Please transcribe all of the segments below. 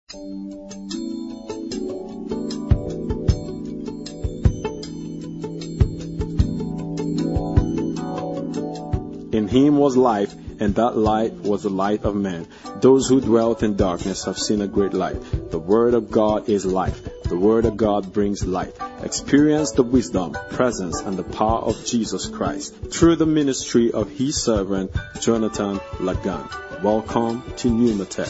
In him was life, and that light was the light of men. Those who dwelt in darkness have seen a great light. The word of God is life. The word of God brings light. Experience the wisdom, presence, and the power of Jesus Christ through the ministry of his servant, Jonathan Lagan. Welcome to Pneumatech.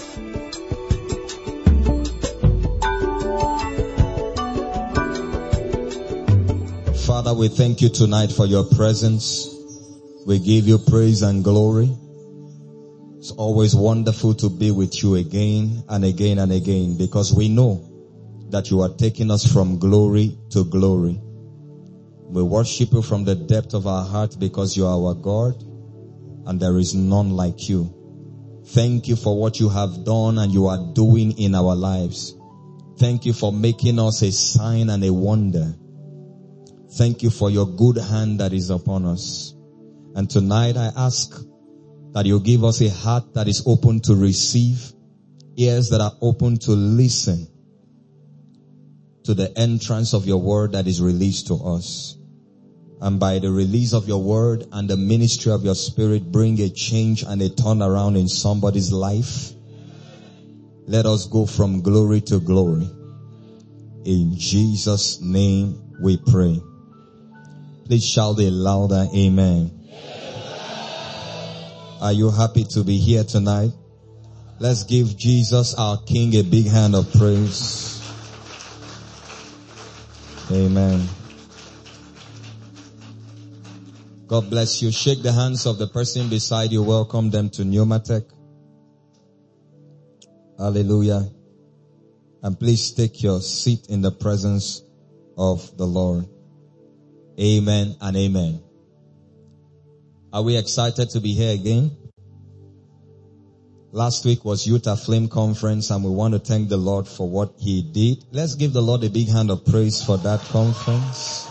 Father, we thank you tonight for your presence. We give you praise and glory. It's always wonderful to be with you again and again and again, because we know that you are taking us from glory to glory. We worship you from the depth of our heart because you are our God and there is none like you. Thank you for what you have done and you are doing in our lives. Thank you for making us a sign and a wonder. Thank you for your good hand that is upon us. And tonight I ask that you give us a heart that is open to receive, ears that are open to listen to the entrance of your word that is released to us. And by the release of your word and the ministry of your spirit, bring a change and a turnaround in somebody's life. Let us go from glory to glory. In Jesus' name we pray. Please shout a louder amen. Are you happy to be here tonight? Let's give Jesus, our King, a big hand of praise. Amen. God bless you. Shake the hands of the person beside you. Welcome them to Pneumatech. Hallelujah. And please take your seat in the presence of the Lord. Amen and amen. Are we excited to be here again? Last week was Youth Aflame Conference and we want to thank the Lord for what he did. Let's give the Lord a big hand of praise for that conference.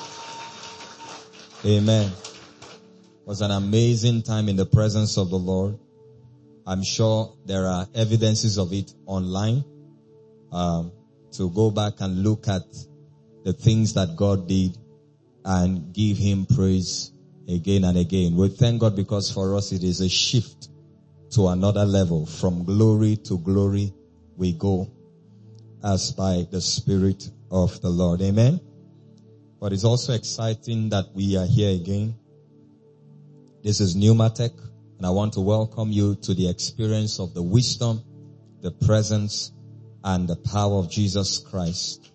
Amen. It was an amazing time in the presence of the Lord. I'm sure there are evidences of it online. To go back and look at the things that God did and give him praise again and again. We thank God because for us it is a shift to another level. From glory to glory we go as by the Spirit of the Lord. Amen. But it's also exciting that we are here again. This is Pneumatech and I want to welcome you to the experience of the wisdom, the presence, and the power of Jesus Christ.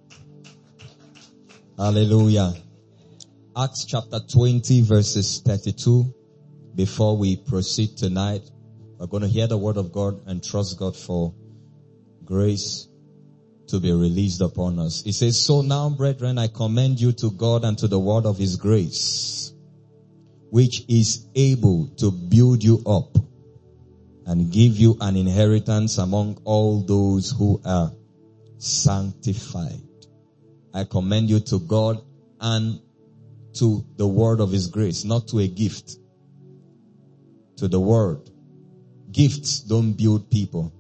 Hallelujah. Acts chapter 20 verses 32. Before we proceed tonight, we're going to hear the word of God and trust God for grace to be released upon us. It says, "So now, brethren, I commend you to God and to the word of his grace, which is able to build you up and give you an inheritance among all those who are sanctified." I commend you to God and to the word of his grace, not to a gift. To the word. Gifts don't build people.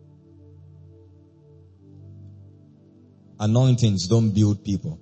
Anointings don't build people.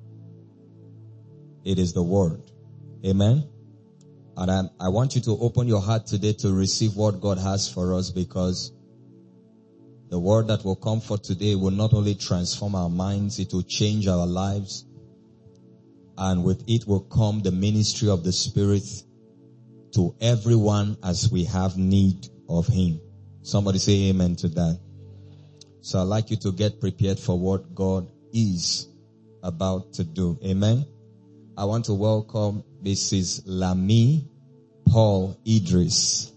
It is the word. Amen. And I want you to open your heart today to receive what God has for us, because the word that will come for today will not only transform our minds, it will change our lives. And with it will come the ministry of the Spirit to everyone as we have need of him. Somebody say amen to that. So I'd like you to get prepared for what God is about to do. Amen. I want to welcome Mrs. Lami Paul Idris.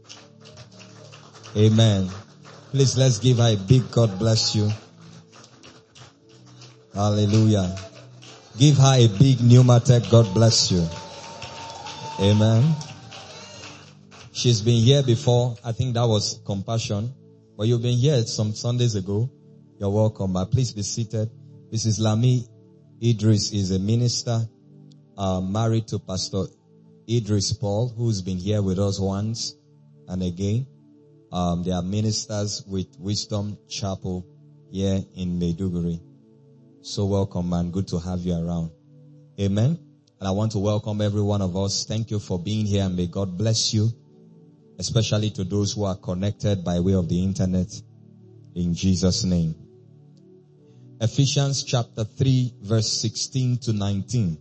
Amen. Please, let's give her a big God bless you. Hallelujah. Give her a big Pneumatech God bless you. Amen. She's been here before. I think that was Compassion. But you've been here some Sundays ago. You're welcome. But please be seated. Mrs. Lami Idris is a minister, married to Pastor Idris Paul, who's been here with us once and again. They are ministers with Wisdom Chapel here in Maiduguri. So welcome, man. Good to have you around. Amen. And I want to welcome every one of us. Thank you for being here, and may God bless you, especially to those who are connected by way of the internet. In Jesus' name. Ephesians chapter 3 verse 16 to 19.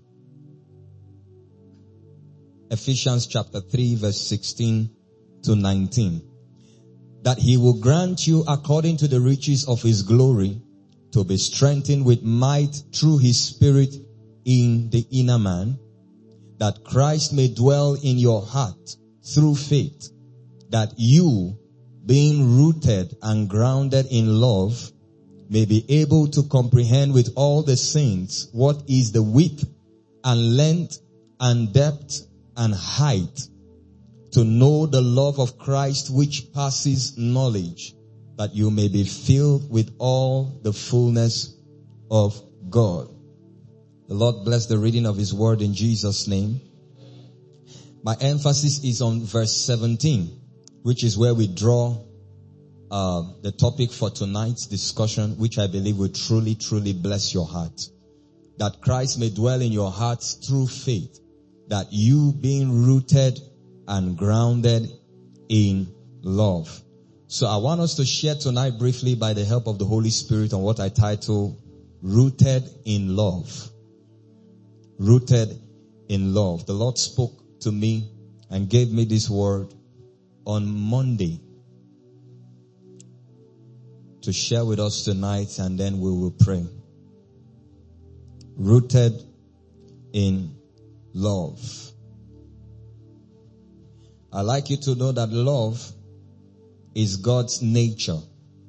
Ephesians chapter 3 verse 16 to 19. That he will grant you according to the riches of his glory to be strengthened with might through his Spirit in the inner man, that Christ may dwell in your heart through faith, that you, being rooted and grounded in love, may be able to comprehend with all the saints what is the width and length and depth and height, to know the love of Christ which passes knowledge, that you may be filled with all the fullness of God. The Lord bless the reading of his word in Jesus' name. My emphasis is on verse 17, which is where we draw the topic for tonight's discussion, which I believe will truly, truly bless your heart. That Christ may dwell in your hearts through faith, that you, being rooted and grounded in love. So I want us to share tonight briefly, by the help of the Holy Spirit, on what I title Rooted in Love. Rooted in love. The Lord spoke to me and gave me this word on Monday to share with us tonight, and then we will pray. Rooted in love. I'd like you to know that love is God's nature,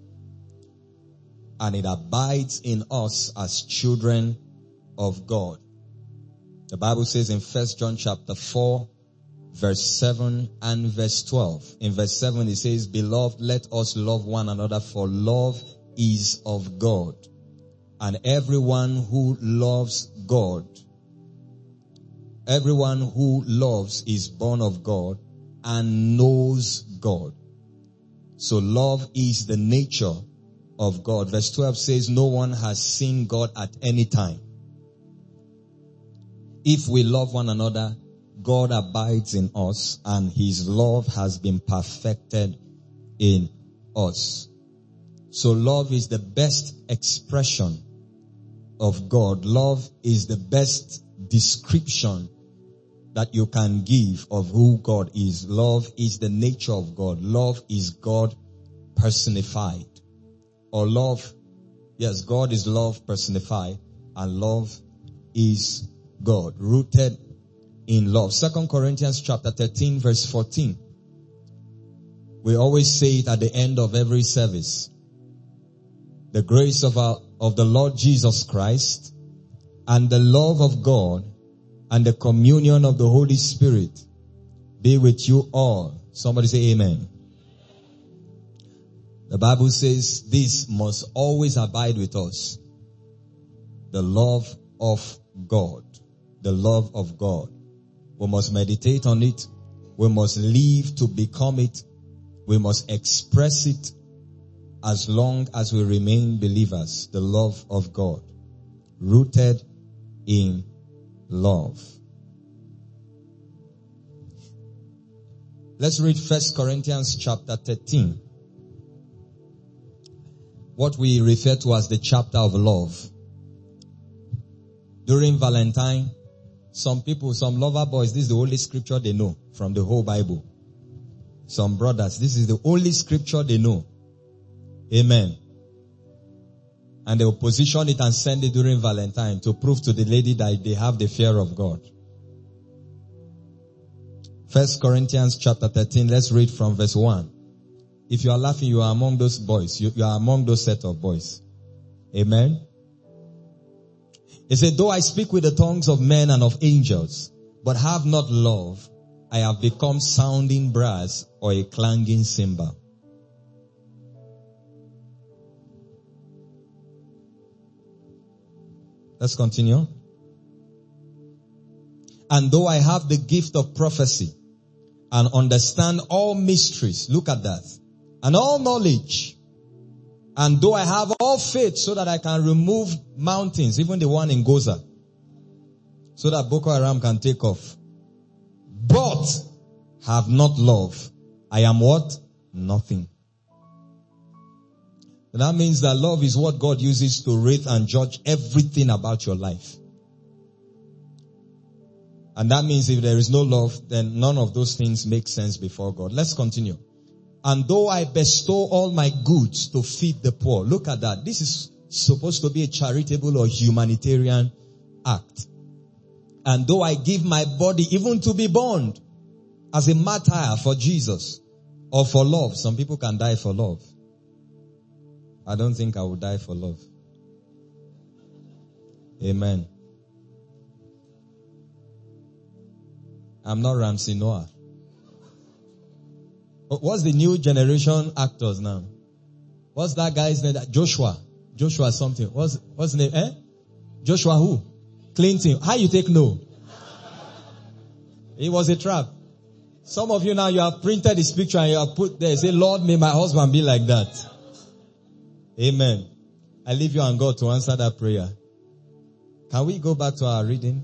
and it abides in us as children of God. The Bible says in 1 John chapter 4, verse 7 and verse 12. In verse 7 it says, Beloved, let us love one another, for love is of God. And everyone who loves God, everyone who loves is born of God and knows God. So love is the nature of God. Verse 12 says, no one has seen God at any time. If we love one another, God abides in us, and his love has been perfected in us. So love is the best expression of God. Love is the best description that you can give of who God is. Love is the nature of God. Love is God personified. Or love, yes, God is love personified, and love is God, rooted in love. 2 Corinthians chapter 13 verse 14. We always say it at the end of every service. The grace of the Lord Jesus Christ and the love of God and the communion of the Holy Spirit be with you all. Somebody say amen. The Bible says this must always abide with us. The love of God. The love of God. We must meditate on it. We must live to become it. We must express it as long as we remain believers. The love of God. Rooted in love. Let's read 1 Corinthians chapter 13. What we refer to as the chapter of love. During Valentine, some people, some lover boys, this is the only scripture they know from the whole Bible. Some brothers, this is the only scripture they know. Amen. And they will position it and send it during Valentine to prove to the lady that they have the fear of God. 1 Corinthians chapter 13, let's read from verse 1. If you are laughing, you are among those boys. You are among those set of boys. Amen. He said, though I speak with the tongues of men and of angels, but have not love, I have become sounding brass or a clanging cymbal. Let's continue. And though I have the gift of prophecy and understand all mysteries, look at that, and all knowledge. And though I have all faith so that I can remove mountains, even the one in Gaza, so that Boko Haram can take off, but have not love, I am what? Nothing. And that means that love is what God uses to rate and judge everything about your life. And that means if there is no love, then none of those things make sense before God. Let's continue. And though I bestow all my goods to feed the poor. Look at that. This is supposed to be a charitable or humanitarian act. And though I give my body even to be burned as a martyr for Jesus or for love. Some people can die for love. I don't think I would die for love. Amen. I'm not Ramsey Noah. What's the new generation actors now? What's that guy's name? Joshua something. What's the name? Joshua who? Clinton. How you take no? It was a trap. Some of you now, you have printed this picture and you have put there, say, Lord, may my husband be like that. Amen. I leave you and God to answer that prayer. Can we go back to our reading?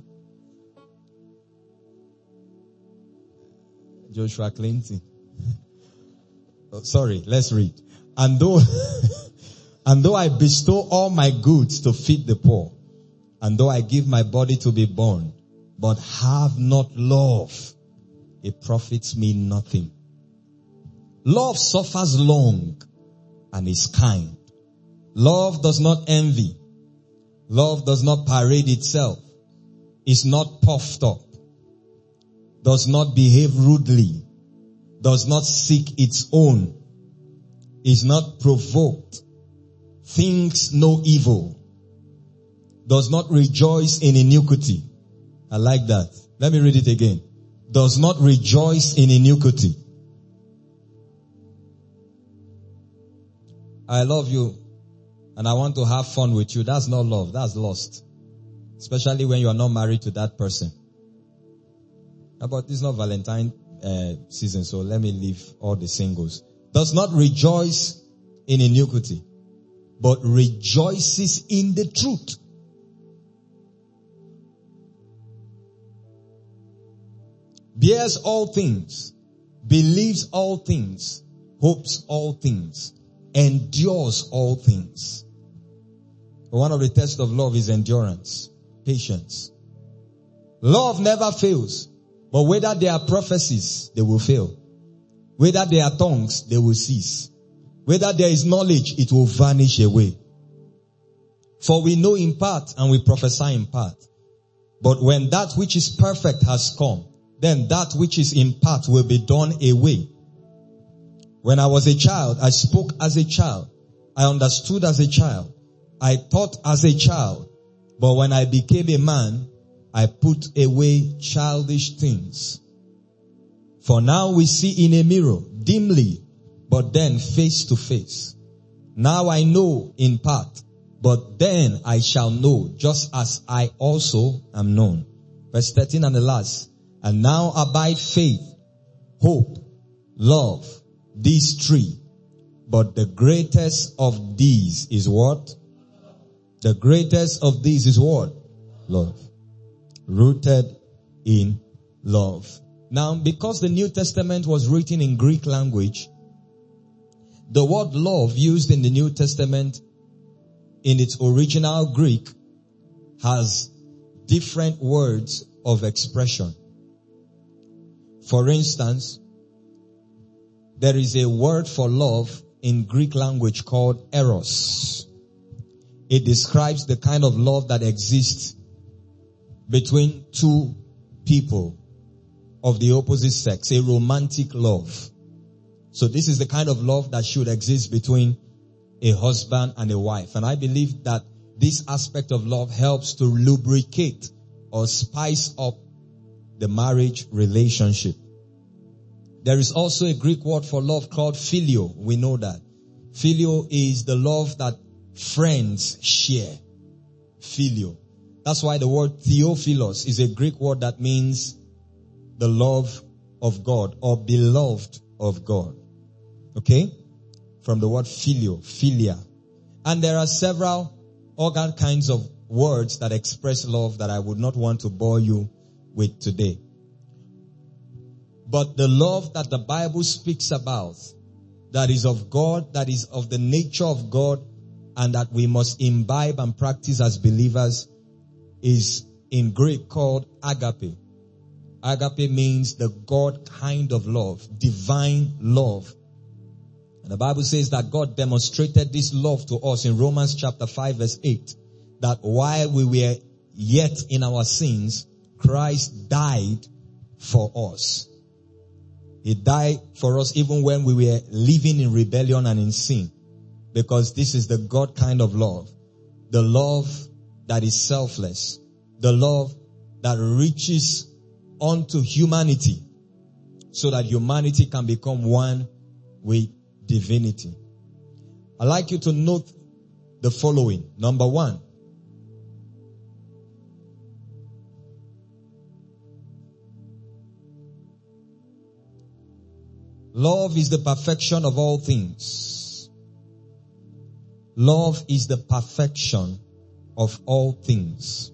Joshua Clinton. Oh, sorry, let's read. And though I bestow all my goods to feed the poor, and though I give my body to be burned, but have not love, it profits me nothing. Love suffers long and is kind. Love does not envy. Love does not parade itself, is not puffed up, does not behave rudely, does not seek its own, is not provoked, thinks no evil, does not rejoice in iniquity. I like that. Let me read it again. Does not rejoice in iniquity. I love you and I want to have fun with you. That's not love. That's lust. Especially when you are not married to that person. But it's not Valentine season, so let me leave all the singles. Does not rejoice in iniquity, but rejoices in the truth. Bears all things, believes all things, hopes all things, endures all things. One of the tests of love is endurance, patience. Love never fails, but whether there are prophecies, they will fail. Whether there are tongues, they will cease. Whether there is knowledge, it will vanish away. For we know in part and we prophesy in part. But when that which is perfect has come, then that which is in part will be done away. When I was a child, I spoke as a child. I understood as a child. I thought as a child. But when I became a man, I put away childish things. For now we see in a mirror, dimly, but then face to face. Now I know in part, but then I shall know, just as I also am known. Verse 13 and the last. And now abide faith, hope, love, these three. But the greatest of these is what? The greatest of these is what? Love. Rooted in love. Now, because the New Testament was written in Greek language, the word love used in the New Testament in its original Greek has different words of expression. For instance, there is a word for love in Greek language called eros. It describes the kind of love that exists between two people of the opposite sex, a romantic love. So this is the kind of love that should exist between a husband and a wife. And I believe that this aspect of love helps to lubricate or spice up the marriage relationship. There is also a Greek word for love called phileo. We know that. Phileo is the love that friends share. Phileo. That's why the word theophilos is a Greek word that means the love of God or beloved of God. Okay? from the word philia. And there are several other kinds of words that express love that I would not want to bore you with today. But the love that the Bible speaks about, that is of God, that is of the nature of God, and that we must imbibe and practice as believers, is in Greek called agape. Agape means the God kind of love, divine love. And the Bible says that God demonstrated this love to us in Romans chapter 5 verse 8. That while we were yet in our sins, Christ died for us. He died for us even when we were living in rebellion and in sin. Because this is the God kind of love. The love that is selfless. The love that reaches onto humanity so that humanity can become one with divinity. I'd like you to note the following. Number one, love is the perfection of all things. Love is the perfection of all things.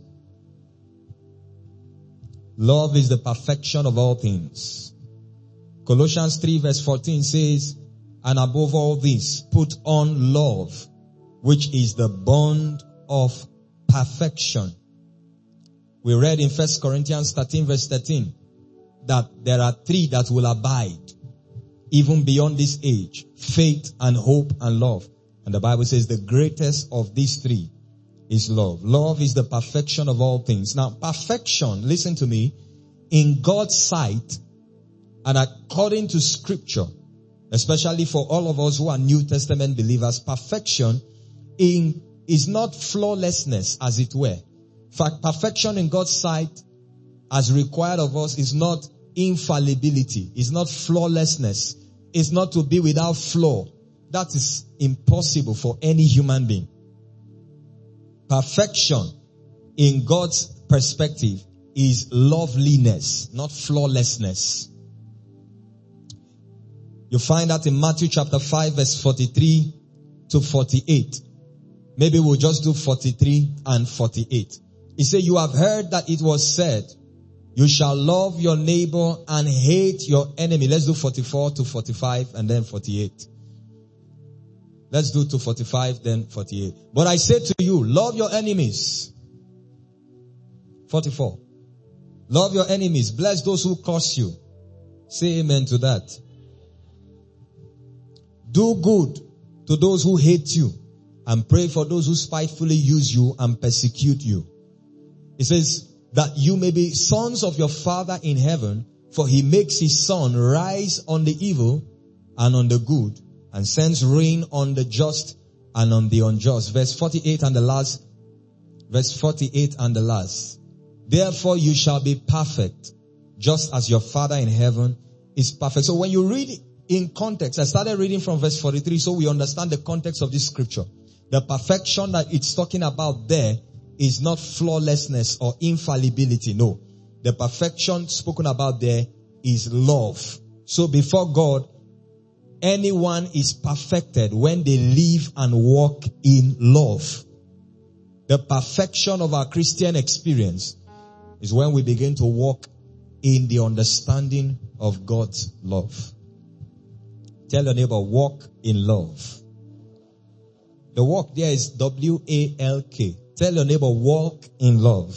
Love is the perfection of all things. Colossians 3 verse 14 says, and above all this, put on love, which is the bond of perfection. We read in 1 Corinthians 13 verse 13 that there are three that will abide even beyond this age: faith and hope and love. And the Bible says the greatest of these three is love. Love is the perfection of all things. Now, perfection, listen to me, in God's sight and according to scripture, especially for all of us who are New Testament believers, perfection is not flawlessness, as it were. In fact, perfection in God's sight, as required of us, is not infallibility, is not flawlessness, is not to be without flaw. That is impossible for any human being. Perfection in God's perspective is loveliness, not flawlessness. You find that in Matthew chapter 5 verse 43 to 48. Maybe we'll just do 43 and 48. He said, you have heard that it was said, you shall love your neighbor and hate your enemy. Let's do 44 to 45 and then 48. Let's do to 45, then 48. But I say to you, love your enemies. 44. Love your enemies. Bless those who curse you. Say amen to that. Do good to those who hate you and pray for those who spitefully use you and persecute you. It says that you may be sons of your Father in heaven, for he makes his sun rise on the evil and on the good, and sends rain on the just and on the unjust. Verse 48 and the last. Verse 48 and the last. Therefore you shall be perfect, just as your Father in heaven is perfect. So when you read in context, I started reading from verse 43 so we understand the context of this scripture. The perfection that it's talking about there is not flawlessness or infallibility. No. The perfection spoken about there is love. So before God, anyone is perfected when they live and walk in love. The perfection of our Christian experience is when we begin to walk in the understanding of God's love. Tell your neighbor, walk in love. The walk there is W-A-L-K. Tell your neighbor, walk in love.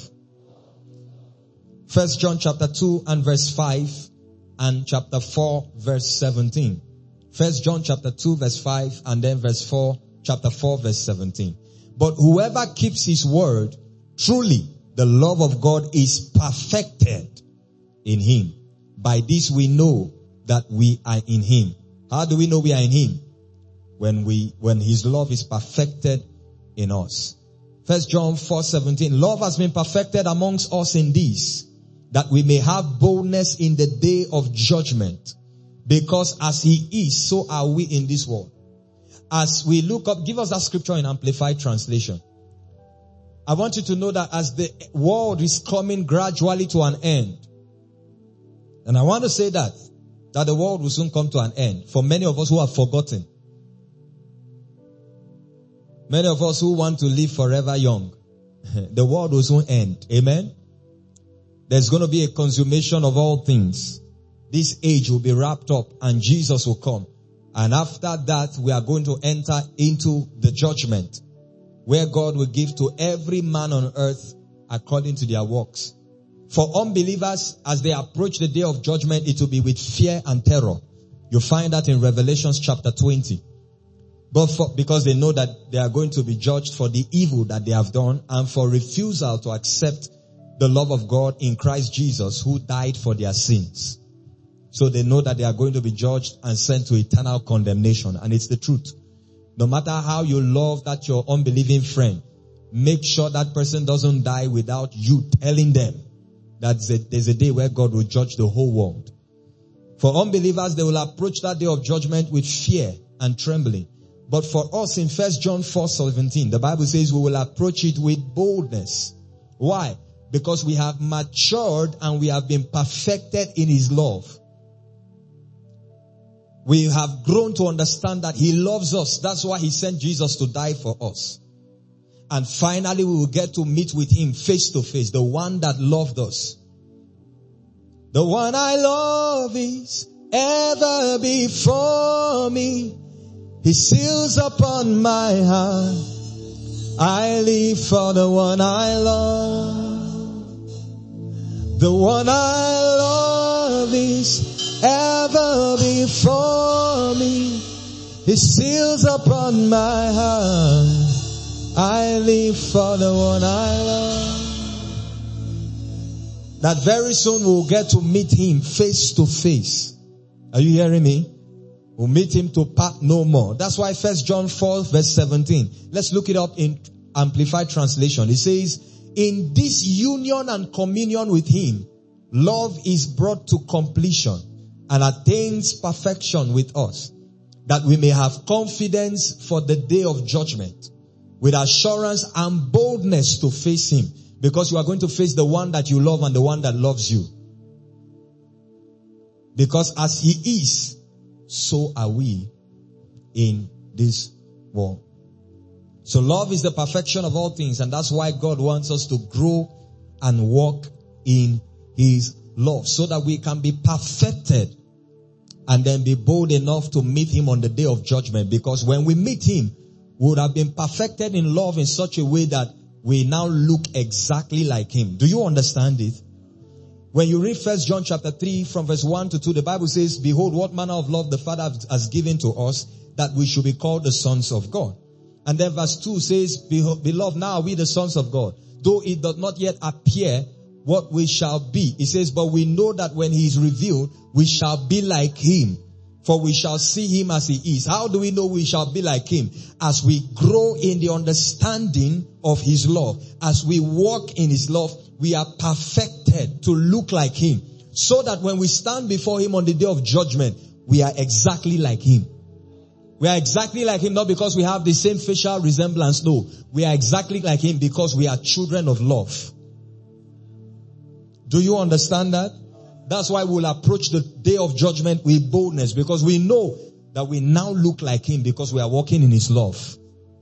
1 John chapter 2 and verse 5 and chapter 4 verse 17. 1 John chapter 2 verse 5 and then verse 4, chapter 4 verse 17. But whoever keeps his word, truly the love of God is perfected in him. By this we know that we are in him. How do we know we are in him? When his love is perfected in us. 1 John 4:17. Love has been perfected amongst us in this, that we may have boldness in the day of judgment. Because as he is, so are we in this world. As we look up, give us that scripture in Amplified Translation. I want you to know that as the world is coming gradually to an end, and I want to say that the world will soon come to an end for many of us who have forgotten. Many of us who want to live forever young, the world will soon end. Amen? There's going to be a consummation of all things. This age will be wrapped up and Jesus will come. And after that, we are going to enter into the judgment where God will give to every man on earth according to their works. For unbelievers, as they approach the day of judgment, it will be with fear and terror. You find that in Revelation chapter 20. Because they know that they are going to be judged for the evil that they have done and for refusal to accept the love of God in Christ Jesus, who died for their sins. So they know that they are going to be judged and sent to eternal condemnation. And it's the truth. No matter how you love that your unbelieving friend, make sure that person doesn't die without you telling them that there's a day where God will judge the whole world. For unbelievers, they will approach that day of judgment with fear and trembling. But for us in 1 John 4:17, the Bible says we will approach it with boldness. Why? Because we have matured and we have been perfected in His love. We have grown to understand that He loves us. That's why He sent Jesus to die for us. And finally we will get to meet with Him face to face, the one that loved us. The one I love is ever before me. His seals upon my heart. I live for the one I love. The one I love is ever before me. His seals upon my heart. I live for the one I love. That very soon we'll get to meet Him face to face. Are you hearing me? We'll meet Him to part no more. That's why 1 John 4:17. Let's look it up in Amplified Translation. It says, in this union and communion with Him, love is brought to completion and attains perfection with us, that we may have confidence for the day of judgment, with assurance and boldness to face Him, because you are going to face the one that you love and the one that loves you. Because as He is, so are we in this world. So love is the perfection of all things, and that's why God wants us to grow and walk in His love, so that we can be perfected and then be bold enough to meet Him on the day of judgment. Because when we meet Him, we would have been perfected in love in such a way that we now look exactly like Him. Do you understand it? When you read 1 John chapter 3 from verse 1 to 2, the Bible says, behold, what manner of love the Father has given to us, that we should be called the sons of God. And then verse 2 says, beloved, now are we the sons of God, though it does not yet appear what we shall be. It says, but we know that when He is revealed, we shall be like Him, for we shall see Him as He is. How do we know we shall be like Him? As we grow in the understanding of His love, as we walk in His love, we are perfected to look like Him, so that when we stand before Him on the day of judgment, we are exactly like Him. We are exactly like Him, not because we have the same facial resemblance. No, we are exactly like Him because we are children of love. Do you understand that? That's why we'll approach the day of judgment with boldness, because we know that we now look like Him because we are walking in His love.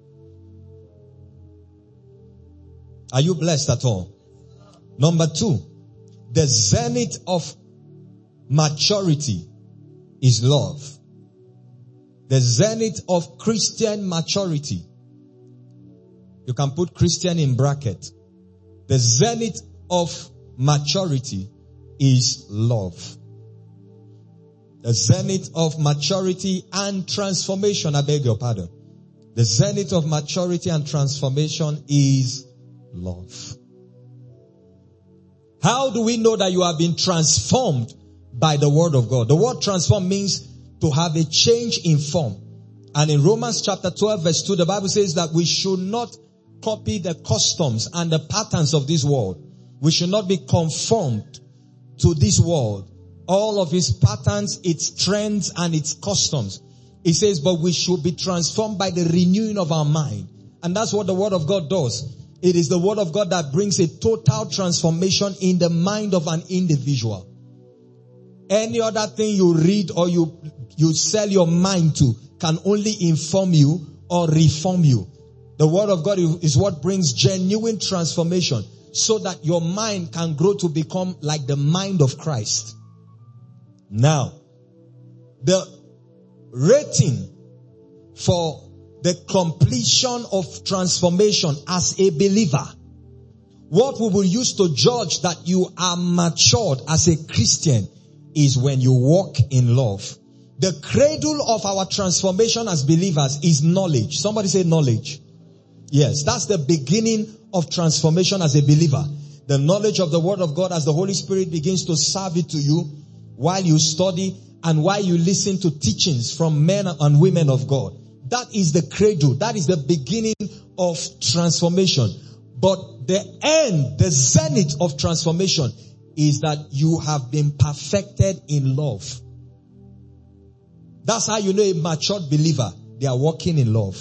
Are you blessed at all? Number 2, the zenith of maturity is love. The zenith of Christian maturity. You can put Christian in bracket. The zenith of maturity is love. The zenith of maturity and transformation, I beg your pardon. The zenith of maturity and transformation is love. How do we know that you have been transformed by the word of God? The word transform means to have a change in form. And in Romans chapter 12 verse 2, the Bible says that we should not copy the customs and the patterns of this world. We should not be conformed to this world, all of its patterns, its trends, and its customs. It says, but we should be transformed by the renewing of our mind. And that's what the word of God does. It is the word of God that brings a total transformation in the mind of an individual. Any other thing you read or you sell your mind to can only inform you or reform you. The word of God is what brings genuine transformation so that your mind can grow to become like the mind of Christ. Now, the rating for the completion of transformation as a believer, what we will use to judge that you are matured as a Christian, is when you walk in love. The cradle of our transformation as believers is knowledge. Somebody say knowledge. Yes, that's the beginning of transformation as a believer. The knowledge of the word of God as the Holy Spirit begins to serve it to you while you study and while you listen to teachings from men and women of God. That is the cradle. That is the beginning of transformation. But the end, the zenith of transformation is that you have been perfected in love. That's how you know a matured believer. They are walking in love.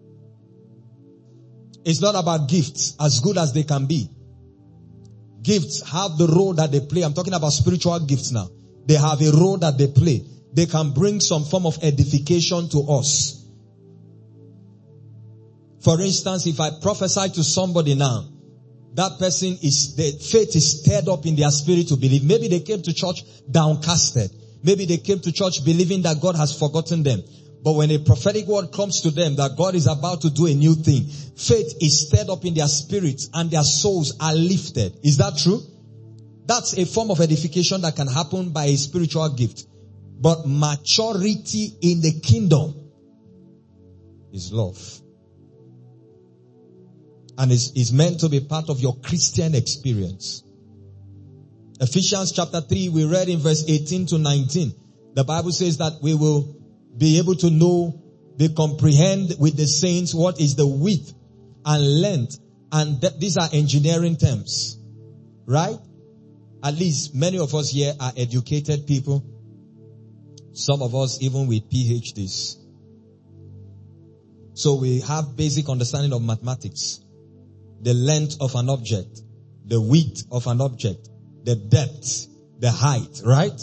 It's not about gifts, as good as they can be. Gifts have the role that they play. I'm talking about spiritual gifts now. They have a role that they play. They can bring some form of edification to us. For instance, if I prophesy to somebody now, that person the faith is stirred up in their spirit to believe. Maybe they came to church downcasted. Maybe they came to church believing that God has forgotten them. But when a prophetic word comes to them that God is about to do a new thing, faith is stirred up in their spirits and their souls are lifted. Is that true? That's a form of edification that can happen by a spiritual gift. But maturity in the kingdom is love. And is meant to be part of your Christian experience. Ephesians chapter 3, we read in verse 18 to 19. The Bible says that we will be able to know, comprehend with the saints what is the width and length. And these are engineering terms. Right? At least many of us here are educated people. Some of us even with PhDs. So we have basic understanding of mathematics. The length of an object, the width of an object, the depth, the height, right?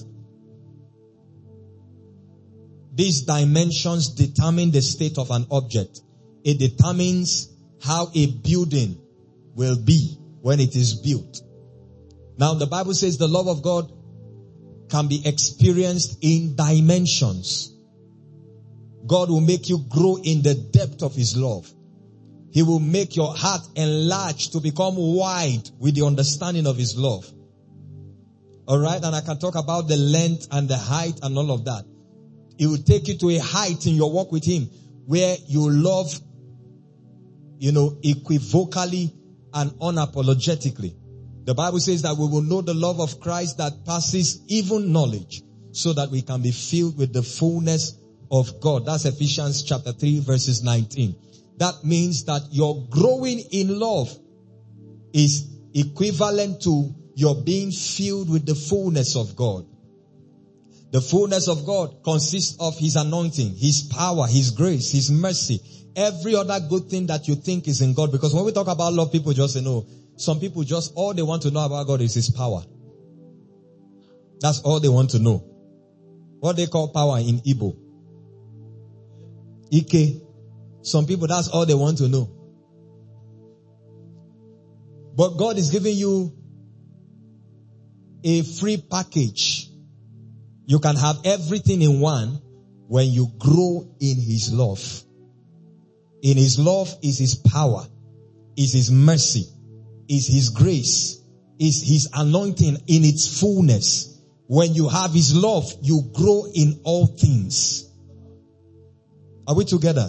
These dimensions determine the state of an object. It determines how a building will be when it is built. Now the Bible says the love of God can be experienced in dimensions. God will make you grow in the depth of His love. He will make your heart enlarge to become wide with the understanding of His love. Alright, and I can talk about the length and the height and all of that. It will take you to a height in your walk with Him where you love, equivocally and unapologetically. The Bible says that we will know the love of Christ that passes even knowledge so that we can be filled with the fullness of God. That's Ephesians chapter 3 verses 19. That means that your growing in love is equivalent to your being filled with the fullness of God. The fullness of God consists of His anointing, His power, His grace, His mercy, every other good thing that you think is in God. Because when we talk about love, people just say no. Some people just, all they want to know about God is His power. That's all they want to know. What they call power in Igbo. Ike. Some people, that's all they want to know. But God is giving you a free package. You can have everything in one when you grow in His love. In His love is His power, is His mercy, is His grace, is His anointing in its fullness. When you have His love, you grow in all things. Are we together?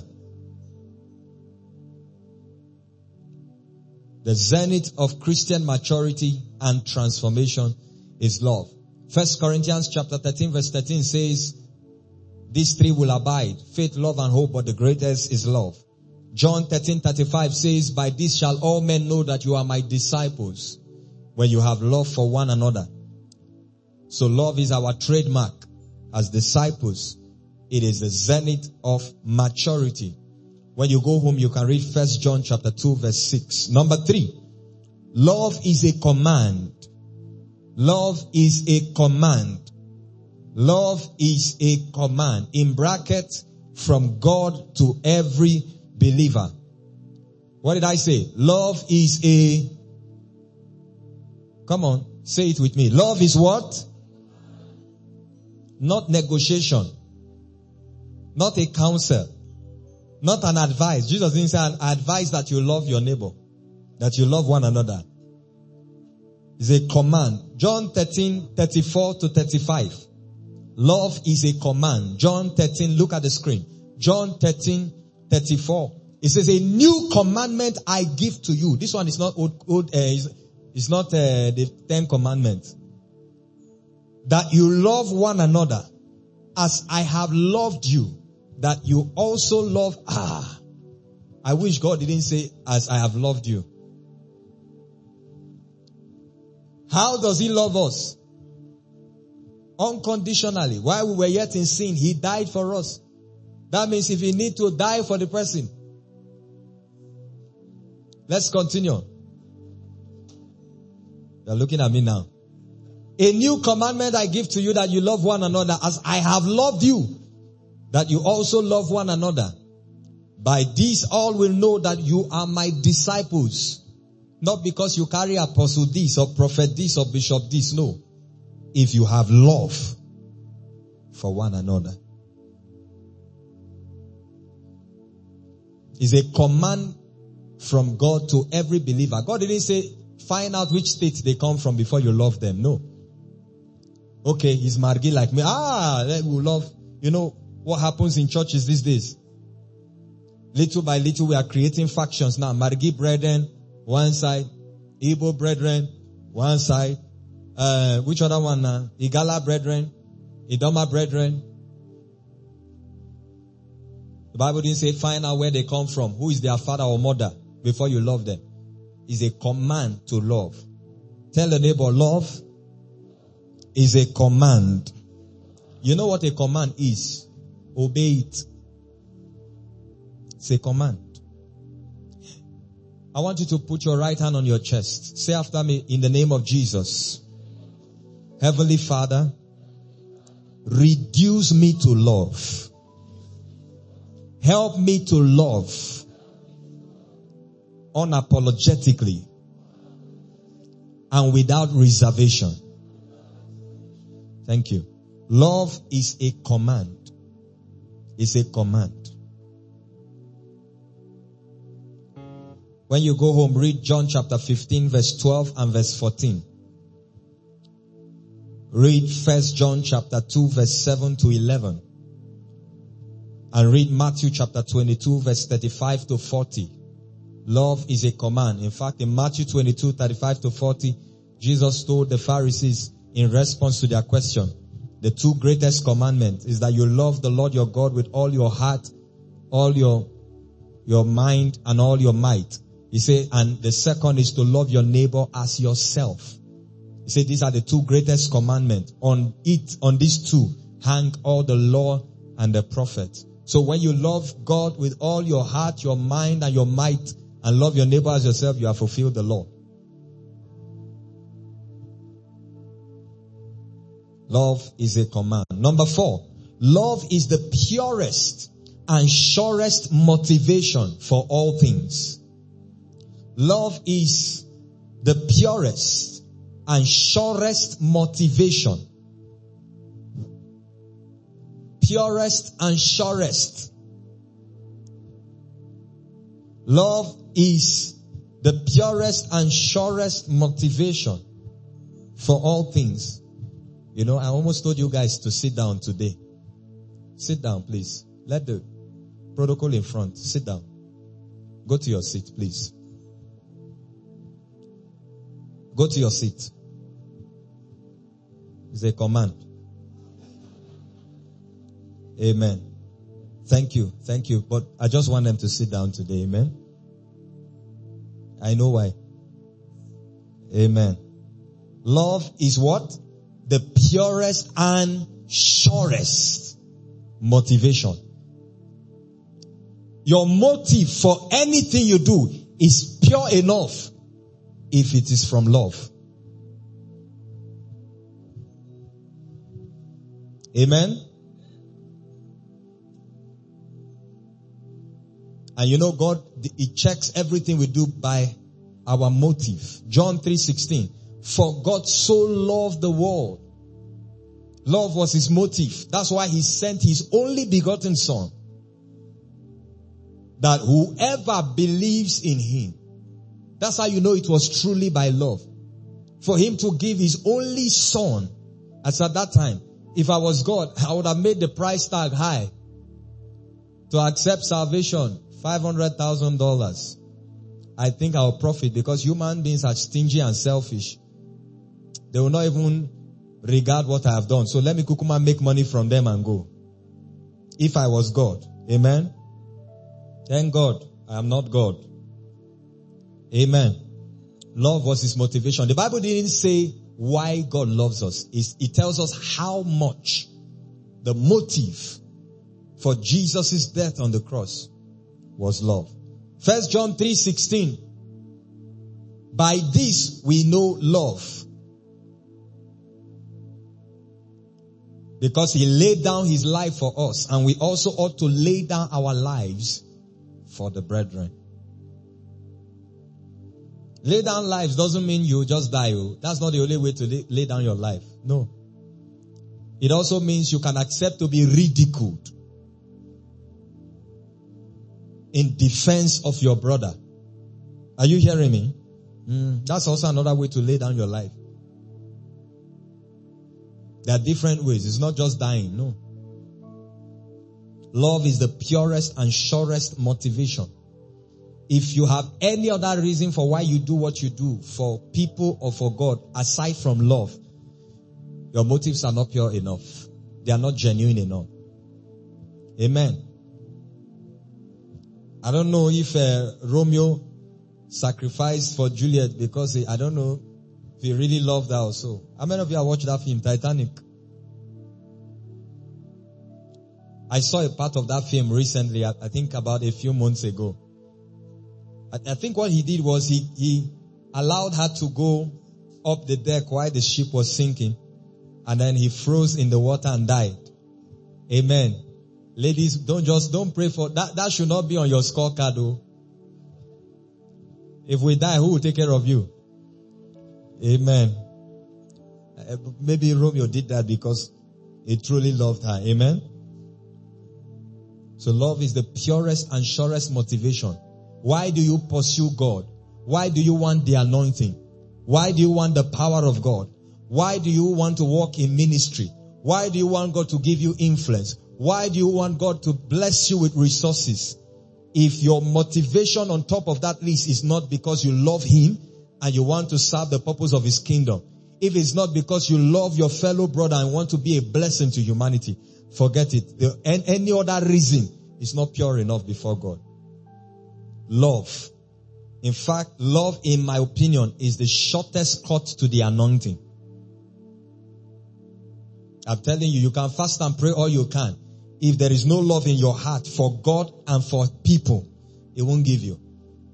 The zenith of Christian maturity and transformation is love. 1 Corinthians chapter 13 verse 13 says, these three will abide, faith, love, and hope, but the greatest is love. John 13:35 says, by this shall all men know that you are my disciples, when you have love for one another. So love is our trademark as disciples. It is the zenith of maturity. When you go home, you can read 1 John chapter 2 verse 6. Number 3, love is a command. Love is a command. Love is a command. In brackets, from God to every believer. What did I say? Love is a, come on, say it with me. Love is what? Not negotiation. Not a counsel. Not an advice. Jesus didn't say an advice that you love your neighbor. That you love one another. It's a command. John 13:34-35. Love is a command. John 13, look at the screen. John 13:34. It says, a new commandment I give to you. This one is not it's not the 10 commandments. That you love one another as I have loved you. That you also love. I wish God didn't say as I have loved you. How does he love us? Unconditionally. While we were yet in sin, he died for us. That means if you need to die for the person. Let's continue. You're looking at me now. A new commandment I give to you, that you love one another as I have loved you, that you also love one another. By this all will know that you are my disciples. Not because you carry apostle this or prophet this or bishop this. No. If you have love for one another. It's a command from God to every believer. God didn't say, find out which state they come from before you love them. No. Okay, he's Margi like me. We love. You know what happens in churches these days? Little by little we are creating factions now. Margi brethren, one side. Igbo brethren, one side. Which other one now? Igala brethren. Idoma brethren. The Bible didn't say find out where they come from. Who is their father or mother before you love them. It's a command to love. Tell the neighbor, love is a command. You know what a command is? Obey it. It's a command. I want you to put your right hand on your chest. Say after me, in the name of Jesus. Heavenly Father, reduce me to love. Help me to love unapologetically and without reservation. Thank you. Love is a command. It's a command. When you go home, read John chapter 15 verse 12 and verse 14. Read 1 John chapter 2 verse 7 to 11. And read Matthew chapter 22 verse 35 to 40. Love is a command. In fact, in Matthew 22, 35 to 40, Jesus told the Pharisees in response to their question, the two greatest commandments is that you love the Lord your God with all your heart, all your mind, and all your might. He said, and the second is to love your neighbor as yourself. He said, these are the two greatest commandments. On these two, hang all the law and the prophets. So when you love God with all your heart, your mind, and your might, and love your neighbor as yourself, you have fulfilled the law. Love is a command. Number 4, love is the purest and surest motivation for all things. Love is the purest and surest motivation. Purest and surest. Love is the purest and surest motivation for all things. You know, I almost told you guys to sit down today. Sit down, please. Let the protocol in front. Sit down. Go to your seat, please. Go to your seat. It's a command. Amen. Thank you. Thank you. But I just want them to sit down today. Amen. I know why. Amen. Love is what? The purest and surest motivation. Your motive for anything you do is pure enough if it is from love. Amen. And you know, God, He checks everything we do by our motive. John 3:16. For God so loved the world. Love was His motive. That's why He sent His only begotten Son. That whoever believes in Him. That's how you know it was truly by love. For Him to give His only Son. As at that time, if I was God, I would have made the price tag high. To accept salvation, $500,000. I think I'll profit because human beings are stingy and selfish. They will not even regard what I have done. So let me kukuma make money from them and go. If I was God. Amen. Thank God I am not God. Amen. Love was His motivation. The Bible didn't say why God loves us. It tells us how much the motive for Jesus' death on the cross was love. 1 John 3:16. By this we know love. Because He laid down His life for us, and we also ought to lay down our lives for the brethren. Lay down lives doesn't mean you just die. That's not the only way to lay down your life. No. It also means you can accept to be ridiculed in defense of your brother. Are you hearing me? That's also another way to lay down your life. There are different ways. It's not just dying. No. Love is the purest and surest motivation. If you have any other reason for why you do what you do, for people or for God, aside from love, your motives are not pure enough. They are not genuine enough. Amen. I don't know if Romeo sacrificed for Juliet because I don't know if he really loved her also. How many of you have watched that film, Titanic? I saw a part of that film recently, I think about a few months ago. I think what he did was he allowed her to go up the deck while the ship was sinking, and then he froze in the water and died. Amen. Ladies, don't pray for that. That should not be on your scorecard, though. If we die, who will take care of you? Amen. Maybe Romeo did that because he truly loved her. Amen. So love is the purest and surest motivation. Why do you pursue God? Why do you want the anointing? Why do you want the power of God? Why do you want to walk in ministry? Why do you want God to give you influence? Why do you want God to bless you with resources? If your motivation on top of that list is not because you love Him and you want to serve the purpose of His kingdom, if it's not because you love your fellow brother and want to be a blessing to humanity, forget it. Any other reason is not pure enough before God. Love. In fact, love, in my opinion, is the shortest cut to the anointing. I'm telling you, you can fast and pray all you can. If there is no love in your heart for God and for people, it won't give you.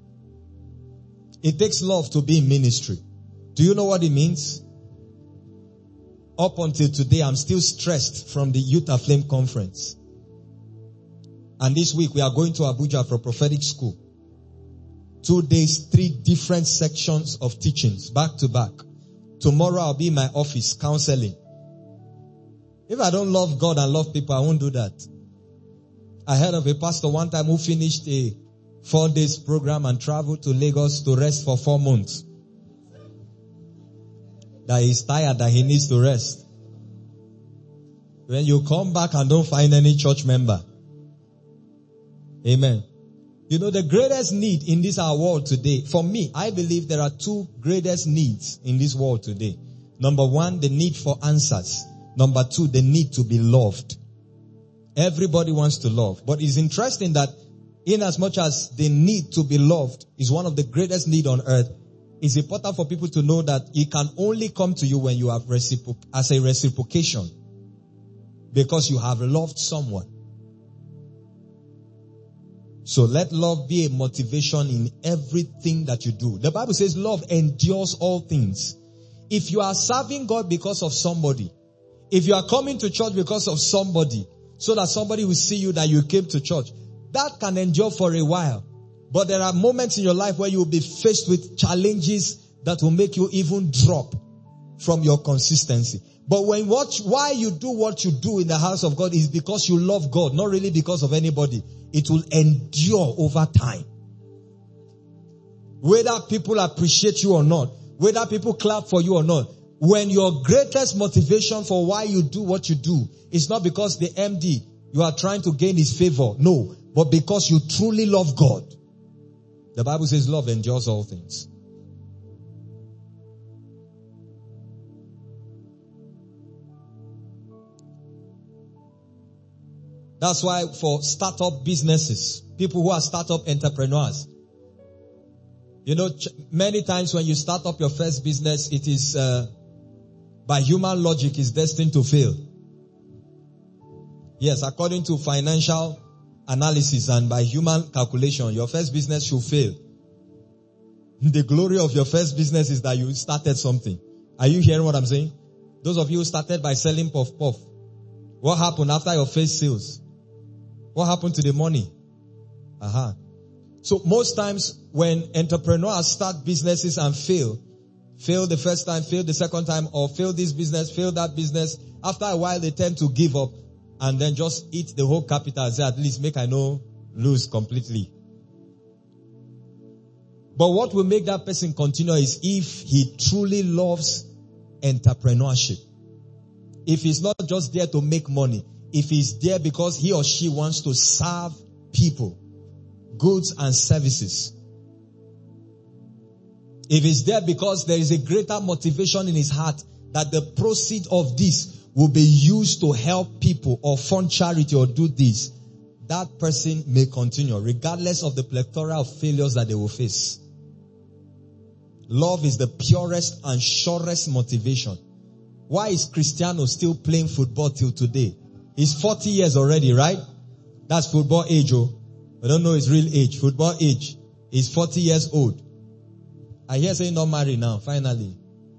It takes love to be in ministry. Do you know what it means? Up until today, I'm still stressed from the Youth Aflame conference. And this week, we are going to Abuja for prophetic school. 2 days, 3 different sections of teachings, back to back. Tomorrow, I'll be in my office, counseling. If I don't love God and love people, I won't do that. I heard of a pastor one time who finished a 4 days program and traveled to Lagos to rest for 4 months. That he's tired, that he needs to rest. When you come back and don't find any church member. Amen. You know, the greatest need in this our world today, for me, I believe there are 2 greatest needs in this world today. Number 1, the need for answers. Number 2, the need to be loved. Everybody wants to love. But it's interesting that in as much as the need to be loved is one of the greatest needs on earth, it's important for people to know that it can only come to you when you have as a reciprocation. Because you have loved someone. So let love be a motivation in everything that you do. The Bible says love endures all things. If you are serving God because of somebody, if you are coming to church because of somebody, so that somebody will see you that you came to church, that can endure for a while. But there are moments in your life where you will be faced with challenges that will make you even drop from your consistency. But why you do what you do in the house of God is because you love God, not really because of anybody. It will endure over time. Whether people appreciate you or not, whether people clap for you or not, when your greatest motivation for why you do what you do is not because the MD, you are trying to gain his favor. No, but because you truly love God. The Bible says love endures all things. That's why for startup businesses, people who are startup entrepreneurs, you know, many times when you start up your first business, it is, by human logic, is destined to fail. Yes, according to financial analysis and by human calculation, your first business should fail. The glory of your first business is that you started something. Are you hearing what I'm saying? Those of you who started by selling puff puff, what happened after your first sales? What happened to the money? So most times when entrepreneurs start businesses and fail the first time, fail the second time, or fail this business, fail that business, after a while they tend to give up and then just eat the whole capital and say, at least make I no lose completely. But what will make that person continue is if he truly loves entrepreneurship. If he's not just there to make money, if he's there because he or she wants to serve people, goods and services. If he's there because there is a greater motivation in his heart that the proceeds of this will be used to help people or fund charity or do this, that person may continue regardless of the plethora of failures that they will face. Love is the purest and surest motivation. Why is Cristiano still playing football till today? He's 40 years already, right? That's football age, oh. I don't know his real age. Football age. He's 40 years old. I hear saying not married now, finally.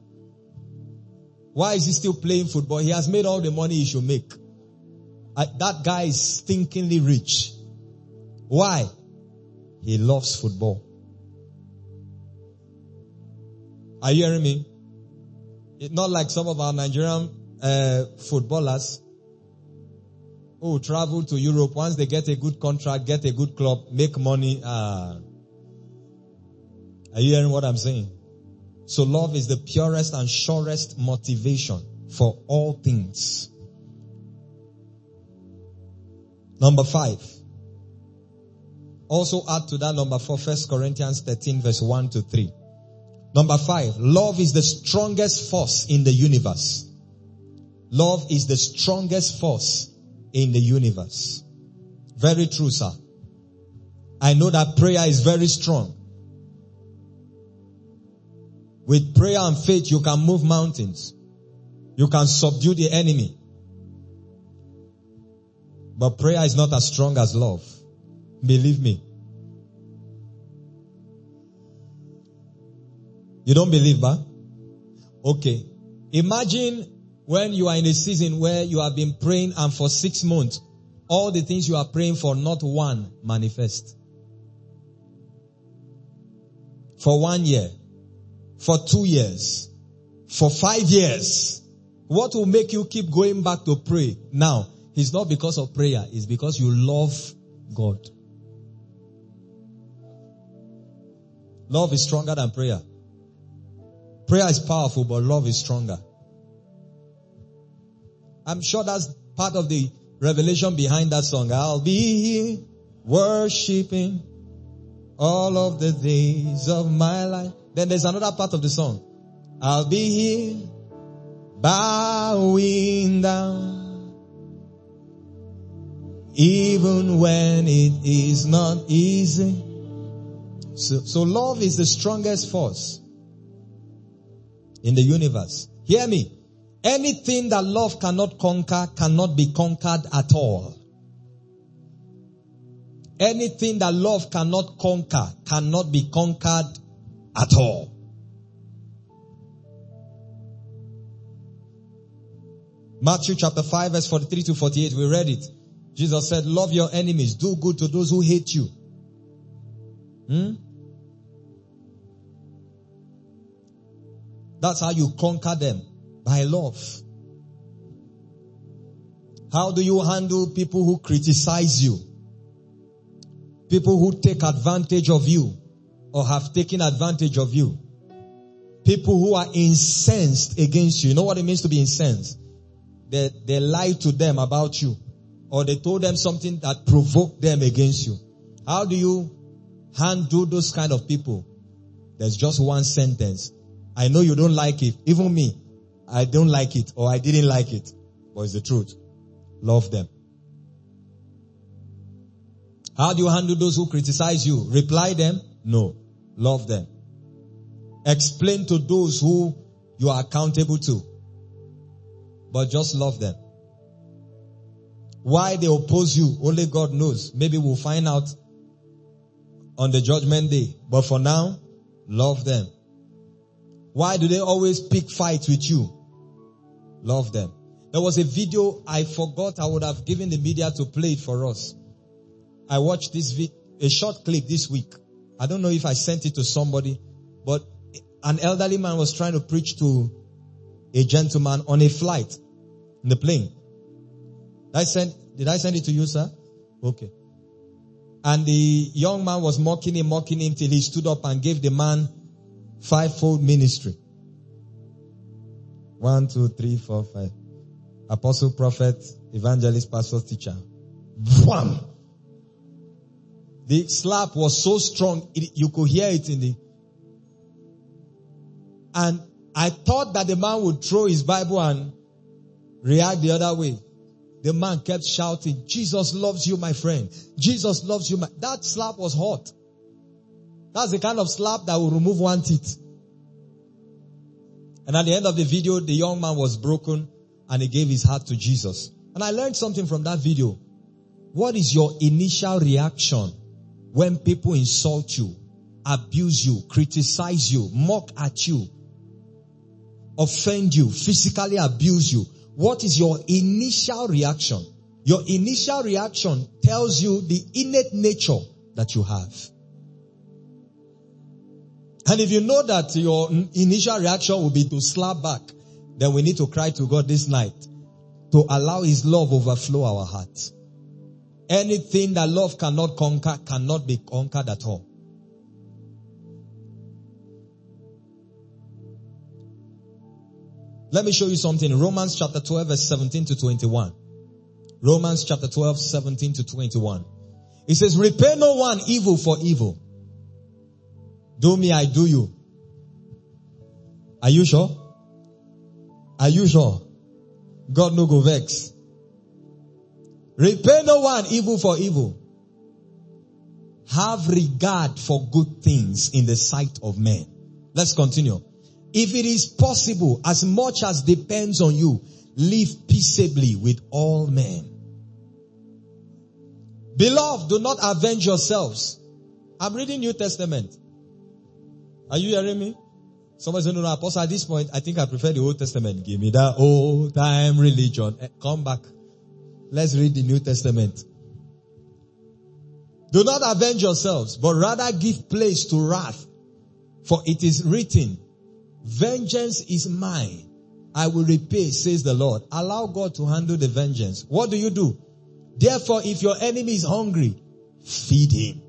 Why is he still playing football? He has made all the money he should make. That guy is stinkingly rich. Why? He loves football. Are you hearing me? It's not like some of our Nigerian footballers who travel to Europe. Once they get a good contract, get a good club, make money. Are you hearing what I'm saying? So love is the purest and surest motivation for all things. Number 5. Also add to that number 4, 1 Corinthians 13 verse 1 to 3. Number 5, love is the strongest force in the universe. Love is the strongest force in the universe. Very true, sir. I know that prayer is very strong. With prayer and faith, you can move mountains. You can subdue the enemy. But prayer is not as strong as love. Believe me. You don't believe, ba? Okay. Imagine when you are in a season where you have been praying and for 6 months, all the things you are praying for, not one manifest. For 1 year, for 2 years, for 5 years. What will make you keep going back to pray now? It's not because of prayer. It's because you love God. Love is stronger than prayer. Prayer is powerful, but love is stronger. I'm sure that's part of the revelation behind that song. I'll be here worshiping all of the days of my life. Then there's another part of the song. I'll be here bowing down, even when it is not easy. So love is the strongest force in the universe. Hear me. Anything that love cannot conquer cannot be conquered at all. Anything that love cannot conquer cannot be conquered at all. Matthew chapter 5 verse 43 to 48. We read it. Jesus said, love your enemies, do good to those who hate you. That's how you conquer them, by love. How do you handle people who criticize you? People who take advantage of you or have taken advantage of you? People who are incensed against you. You know what it means to be incensed? They lied to them about you, or they told them something that provoked them against you. How do you handle those kind of people? There's just one sentence. I know you don't like it. Even me, I don't like it, or I didn't like it. But it's the truth. Love them. How do you handle those who criticize you? Reply them? No. Love them. Explain to those who you are accountable to. But just love them. Why they oppose you, only God knows. Maybe we'll find out on the judgment day. But for now, love them. Why do they always pick fights with you? Love them. There was a video I forgot. I would have given the media to play it for us. I watched a short clip this week. I don't know if I sent it to somebody, but an elderly man was trying to preach to a gentleman on a flight in the plane. Did I send it to you, sir? Okay. And the young man was mocking him till he stood up and gave the man 5-fold ministry. 1, 2, 3, 4, 5. Apostle, prophet, evangelist, pastor, teacher. Wham! The slap was so strong, you could hear it and I thought that the man would throw his Bible and react the other way. The man kept shouting, Jesus loves you, my friend. Jesus loves you. That slap was hot. That's the kind of slap that will remove one teeth. And at the end of the video, the young man was broken and he gave his heart to Jesus. And I learned something from that video. What is your initial reaction when people insult you, abuse you, criticize you, mock at you, offend you, physically abuse you? What is your initial reaction? Your initial reaction tells you the innate nature that you have. And if you know that your initial reaction will be to slap back, then we need to cry to God this night to allow His love overflow our hearts. Anything that love cannot conquer cannot be conquered at all. Let me show you something. Romans chapter 12 verse 17 to 21. Romans chapter 12, 17 to 21. It says, repay no one evil for evil. Do me, I do you. Are you sure? Are you sure? God no go vex. Repay no one evil for evil. Have regard for good things in the sight of men. Let's continue. If it is possible, as much as depends on you, live peaceably with all men. Beloved, do not avenge yourselves. I'm reading New Testament. Are you hearing me? Somebody said, no, Apostle, at this point, I think I prefer the Old Testament. Give me that old time religion. Come back. Let's read the New Testament. Do not avenge yourselves, but rather give place to wrath. For it is written, vengeance is mine. I will repay, says the Lord. Allow God to handle the vengeance. What do? Therefore, if your enemy is hungry, feed him.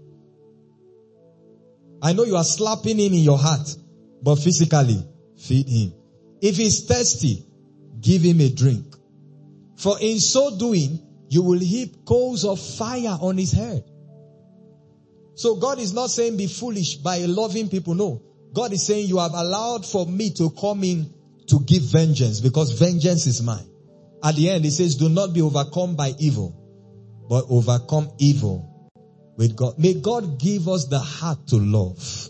I know you are slapping him in your heart, but physically, feed him. If he's thirsty, give him a drink. For in so doing, you will heap coals of fire on his head. So God is not saying be foolish by loving people. No. God is saying you have allowed for me to come in to give vengeance because vengeance is mine. At the end, it says, do not be overcome by evil, but overcome evil with God. May God give us the heart to love.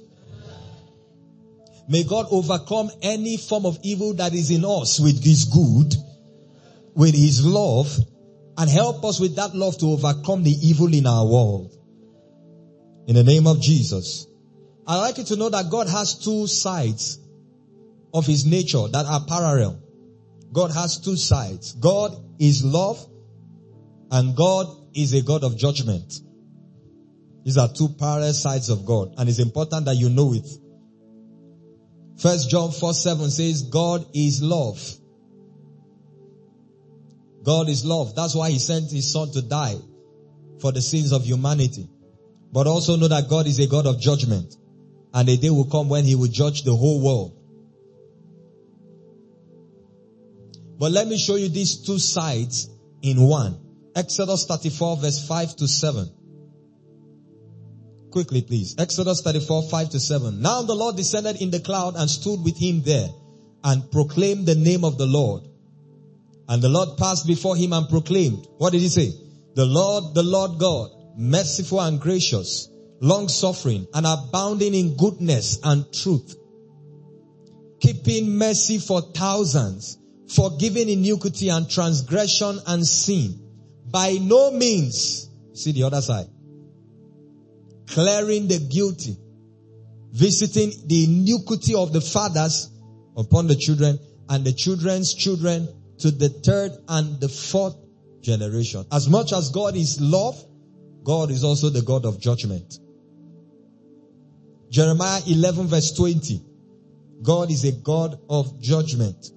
May God overcome any form of evil that is in us with His good, with His love, and help us with that love to overcome the evil in our world. In the name of Jesus. I'd like you to know that God has two sides of His nature that are parallel. God has two sides. God is love and God is a God of judgment. These are two parallel sides of God, and it's important that you know it. 1 John 4:7 says, God is love. God is love. That's why he sent his son to die for the sins of humanity. But also know that God is a God of judgment. And a day will come when he will judge the whole world. But let me show you these two sides in one. Exodus 34 verse 5 to 7. Quickly, please. Exodus 34, 5 to 7. Now the Lord descended in the cloud and stood with him there and proclaimed the name of the Lord. And the Lord passed before him and proclaimed. What did he say? The Lord God, merciful and gracious, long-suffering and abounding in goodness and truth, keeping mercy for thousands, forgiving iniquity and transgression and sin, by no means, see the other side, clearing the guilty, visiting the iniquity of the fathers upon the children and the children's children to the third and the fourth generation. As much as God is love, God is also the God of judgment. Jeremiah 11 verse 20. God is a God of judgment.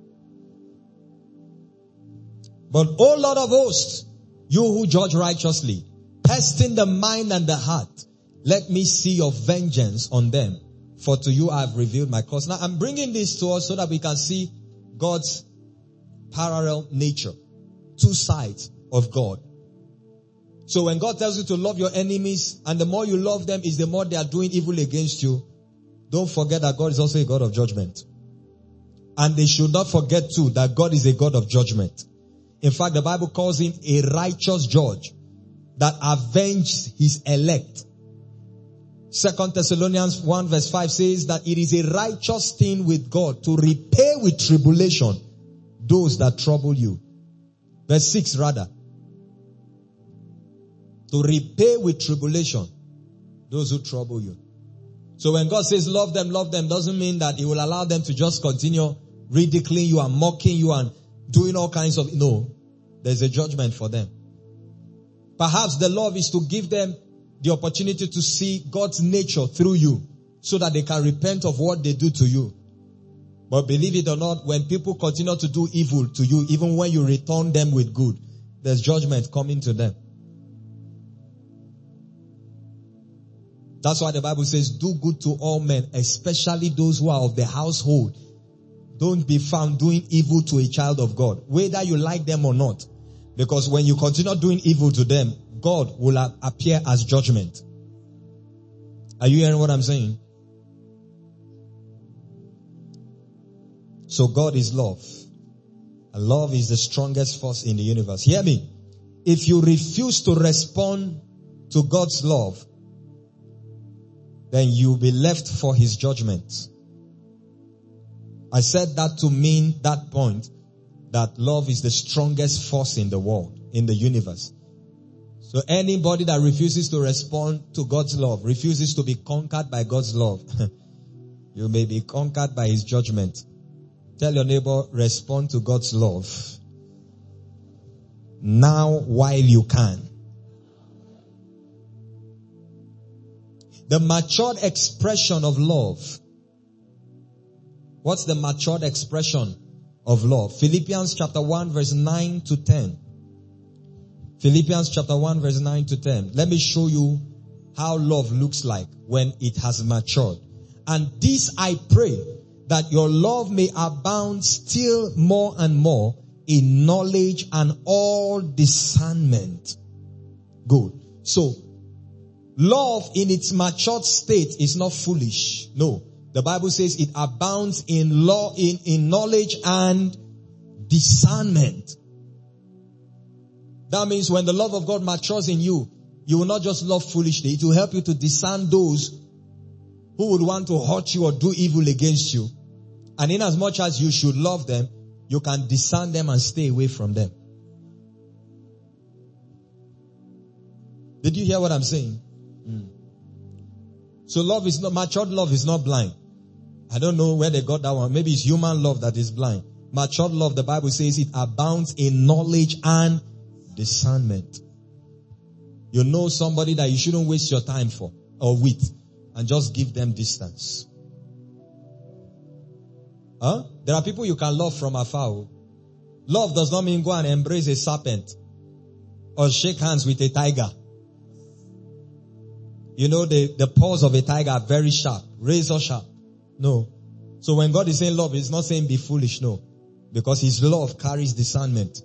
But, O Lord of hosts, you who judge righteously, testing the mind and the heart, let me see your vengeance on them, for to you I have revealed my cause. Now I'm bringing this to us so that we can see God's parallel nature. Two sides of God. So when God tells you to love your enemies, and the more you love them is the more they are doing evil against you, don't forget that God is also a God of judgment. And they should not forget too that God is a God of judgment. In fact, the Bible calls him a righteous judge that avenges his elect. 2 Thessalonians 1 verse 5 says that it is a righteous thing with God to repay with tribulation those that trouble you. Verse 6 rather. To repay with tribulation those who trouble you. So when God says love them doesn't mean that he will allow them to just continue ridiculing you and mocking you and doing all kinds of, no. There's a judgment for them. Perhaps the love is to give them the opportunity to see God's nature through you so that they can repent of what they do to you. But believe it or not, when people continue to do evil to you, even when you return them with good, there's judgment coming to them. That's why the Bible says, do good to all men, especially those who are of the household. Don't be found doing evil to a child of God, whether you like them or not. Because when you continue doing evil to them, God will appear as judgment. Are you hearing what I'm saying? So God is love. And love is the strongest force in the universe. Hear me. If you refuse to respond to God's love, then you'll be left for his judgment. I said that to mean that point, that love is the strongest force in the world, in the universe. So anybody that refuses to respond to God's love, refuses to be conquered by God's love, you may be conquered by his judgment. Tell your neighbor, respond to God's love now while you can. The matured expression of love. What's the matured expression of love? Philippians chapter 1 verse 9 to 10. Philippians chapter 1 verse 9 to 10. Let me show you how love looks like when it has matured. And this I pray, that your love may abound still more and more in knowledge and all discernment. Good. So, love in its matured state is not foolish. No. The Bible says it abounds in knowledge and discernment. That means when the love of God matures in you, you will not just love foolishly. It will help you to discern those who would want to hurt you or do evil against you. And in as much as you should love them, you can discern them and stay away from them. Did you hear what I'm saying? So love is not, matured love is not blind. I don't know where they got that one. Maybe it's human love that is blind. Matured love, the Bible says it abounds in knowledge and discernment. You know somebody that you shouldn't waste your time for or with, and just give them distance. There are people you can love from afar. Love does not mean go and embrace a serpent or shake hands with a tiger. You know, the paws of a tiger are very sharp, razor sharp. No. So when God is saying love, He's not saying be foolish, no. Because His love carries discernment.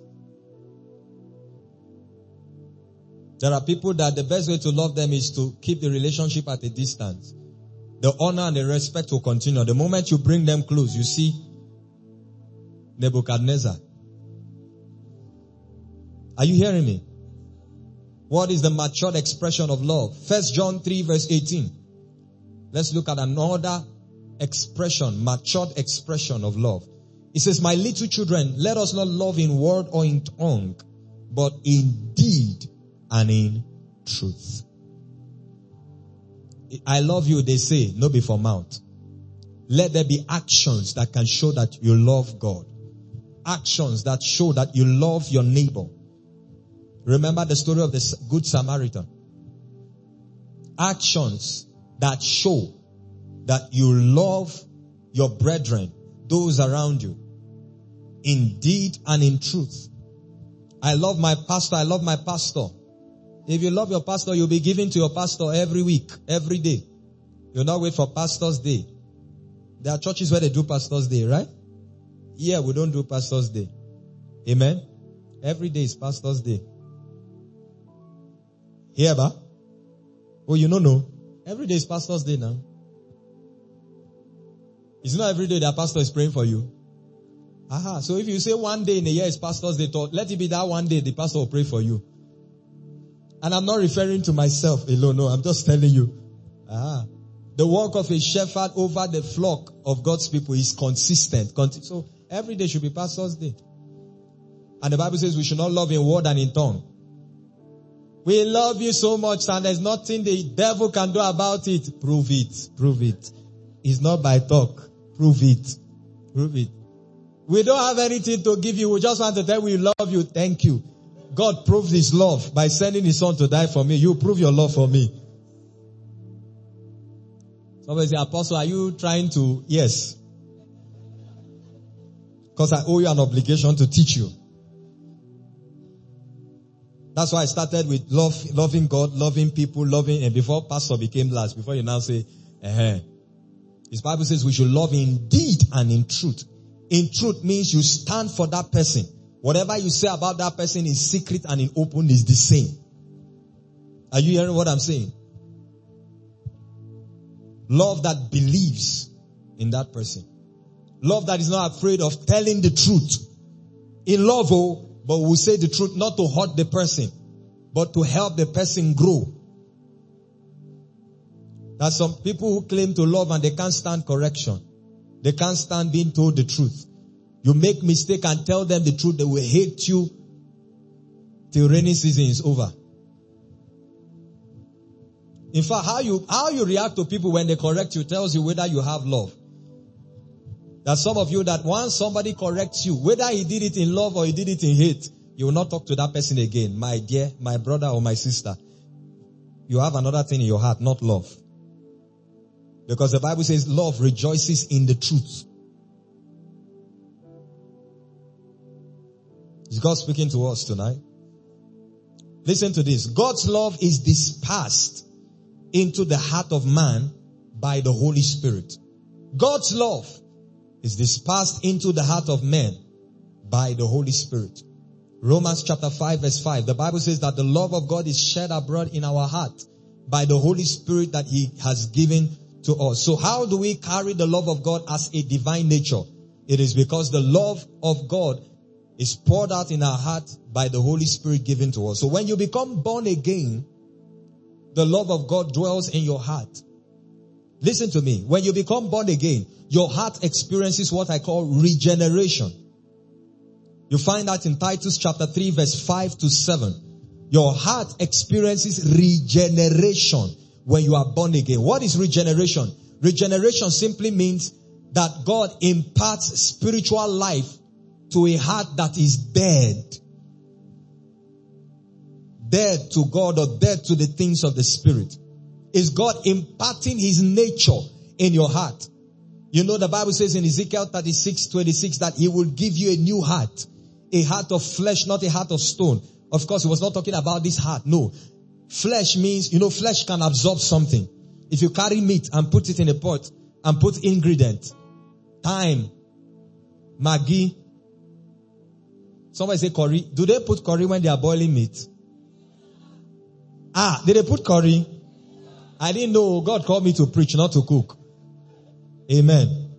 There are people that the best way to love them is to keep the relationship at a distance. The honor and the respect will continue. The moment you bring them close, you see Nebuchadnezzar. Are you hearing me? What is the matured expression of love? 1 John 3 verse 18. Let's look at another expression, matured expression of love. It says, my little children, let us not love in word or in tongue, but in deed and in truth. I love you, they say, no be for mouth. Let there be actions that can show that you love God. Actions that show that you love your neighbor. Remember the story of the Good Samaritan. Actions that show that you love your brethren, those around you, in deed and in truth. I love my pastor. I love my pastor. If you love your pastor, you'll be giving to your pastor every week, every day. You'll not wait for pastor's day. There are churches where they do pastor's day, right? Here we don't do pastor's day. Amen. Every day is pastor's day. Here, ba? Oh, you don't know. Every day is pastor's day now. It's not every day that pastor is praying for you. Aha. So if you say one day in a year is pastor's day, let it be that one day the pastor will pray for you. And I'm not referring to myself alone. No, I'm just telling you. The work of a shepherd over the flock of God's people is consistent. So every day should be pastor's day. And the Bible says we should not love in word and in tongue. We love you so much and there's nothing the devil can do about it. Prove it. Prove it. It's not by talk. Prove it. Prove it. We don't have anything to give you. We just want to tell you we love you. Thank you. God proved His love by sending His Son to die for me. You prove your love for me. Somebody say, Apostle, are you trying to? Yes. Because I owe you an obligation to teach you. That's why I started with loving God, loving people, and before pastor became last, before you now say, His Bible says we should love in deed and in truth. In truth means you stand for that person. Whatever you say about that person in secret and in open is the same. Are you hearing what I'm saying? Love that believes in that person. Love that is not afraid of telling the truth. In love, but we say the truth not to hurt the person, but to help the person grow. There's some people who claim to love and they can't stand correction. They can't stand being told the truth. You make mistake and tell them the truth, they will hate you till rainy season is over. In fact, how you react to people when they correct you tells you whether you have love. There's some of you that once somebody corrects you, whether he did it in love or he did it in hate, you will not talk to that person again. My dear, my brother or my sister, you have another thing in your heart, not love. Because the Bible says love rejoices in the truth. Is God speaking to us tonight? Listen to this. God's love is dispersed into the heart of man by the Holy Spirit. God's love is dispersed into the heart of man by the Holy Spirit. Romans chapter 5 verse 5. The Bible says that the love of God is shed abroad in our heart by the Holy Spirit that He has given to us. So how do we carry the love of God as a divine nature? It is because the love of God is poured out in our heart by the Holy Spirit given to us. So when you become born again, the love of God dwells in your heart. Listen to me. When you become born again, your heart experiences what I call regeneration. You find that in Titus chapter 3 verse 5 to 7. Your heart experiences regeneration when you are born again. What is regeneration? Regeneration simply means that God imparts spiritual life to a heart that is dead. dead to God or dead to the things of the Spirit. Is God imparting His nature in your heart? You know the Bible says in Ezekiel 36:26 that He will give you a new heart. A heart of flesh, not a heart of stone. Of course, He was not talking about this heart. No. Flesh means, flesh can absorb something. If you carry meat and put it in a pot and put ingredient, thyme, Maggi. Somebody say curry. Do they put curry when they are boiling meat? Did they put curry? I didn't know. God called me to preach, not to cook. Amen.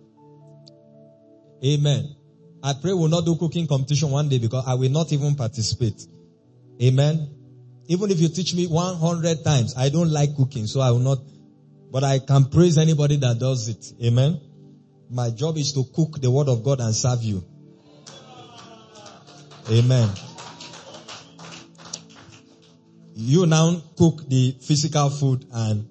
Amen. I pray we'll not do cooking competition one day because I will not even participate. Amen. Even if you teach me 100 times, I don't like cooking, so I will not. But I can praise anybody that does it. Amen. My job is to cook the word of God and serve you. Amen. You now cook the physical food and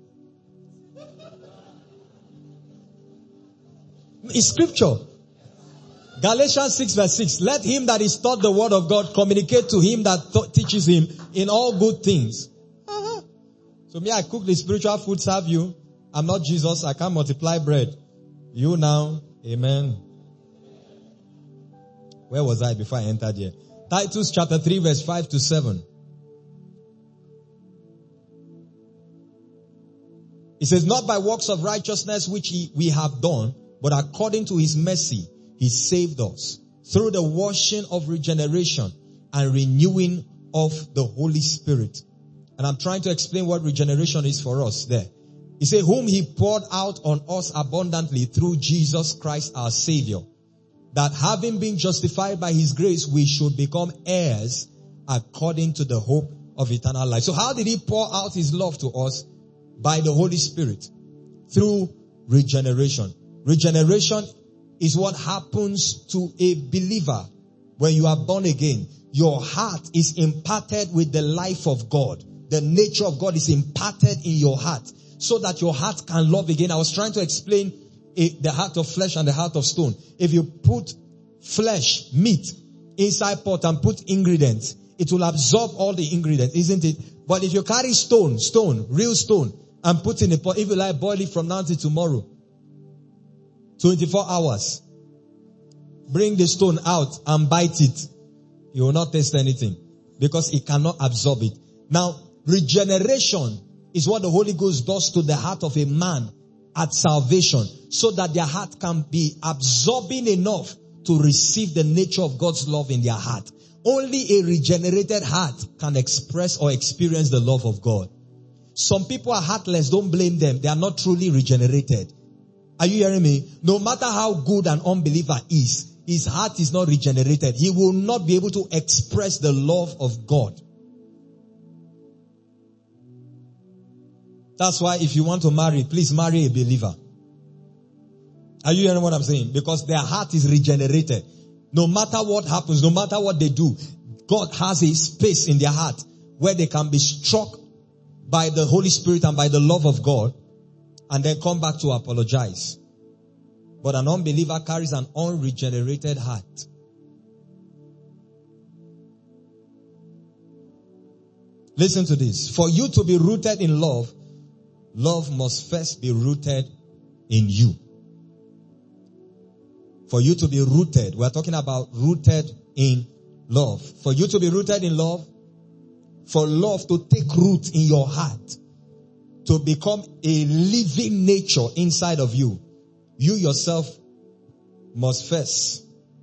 it's scripture. Galatians 6:6. Let him that is taught the word of God communicate to him that teaches him in all good things. So me, I cook the spiritual food, serve you. I'm not Jesus. I can't multiply bread. You now. Amen. Where was I before I entered here? Titus chapter 3 verse 5-7. It says, not by works of righteousness which we have done, but according to His mercy, He saved us through the washing of regeneration and renewing of the Holy Spirit. And I'm trying to explain what regeneration is for us there. He said, whom He poured out on us abundantly through Jesus Christ our Savior, that having been justified by His grace, we should become heirs according to the hope of eternal life. So how did He pour out His love to us? By the Holy Spirit. Through regeneration. Regeneration is what happens to a believer when you are born again. Your heart is imparted with the life of God. The nature of God is imparted in your heart so that your heart can love again. I was trying to explain the heart of flesh and the heart of stone. If you put flesh, meat, inside pot and put ingredients, it will absorb all the ingredients, isn't it? But if you carry stone, real stone, and put in a pot, if you like, boil it from now till tomorrow, 24 hours, bring the stone out and bite it, you will not taste anything because it cannot absorb it. Now, regeneration is what the Holy Ghost does to the heart of a man at salvation so that their heart can be absorbing enough to receive the nature of God's love in their heart. Only a regenerated heart can express or experience the love of God. Some people are heartless. Don't blame them. They are not truly regenerated. Are you hearing me? No matter how good an unbeliever is, his heart is not regenerated. He will not be able to express the love of God. That's why if you want to marry, please marry a believer. Are you hearing what I'm saying? Because their heart is regenerated. No matter what happens, no matter what they do, God has a space in their heart where they can be struck by the Holy Spirit and by the love of God and then come back to apologize. But an unbeliever carries an unregenerated heart. Listen to this. For you to be rooted in love, love must first be rooted in you. For you to be rooted, we're talking about rooted in love. For you to be rooted in love, for love to take root in your heart, to become a living nature inside of you, you yourself must first,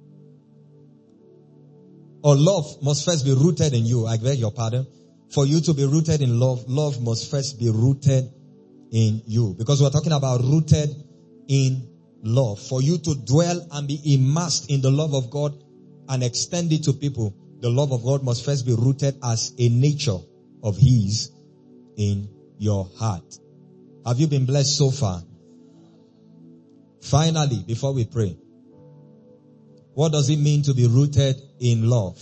or love must first be rooted in you. I beg your pardon. For you to be rooted in love, love must first be rooted in you. Because we're talking about rooted in love. For you to dwell and be immersed in the love of God and extend it to people, the love of God must first be rooted as a nature of His in your heart. Have you been blessed so far? Finally, before we pray, what does it mean to be rooted in love?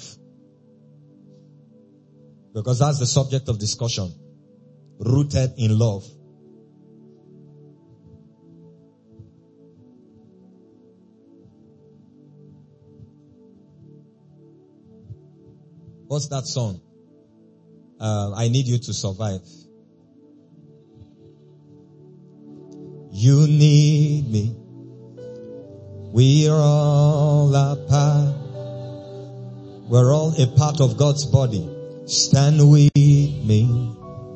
Because that's the subject of discussion. Rooted in love. What's that song? I need you to survive. You need me. We're all a part. We're all a part of God's body. Stand with me.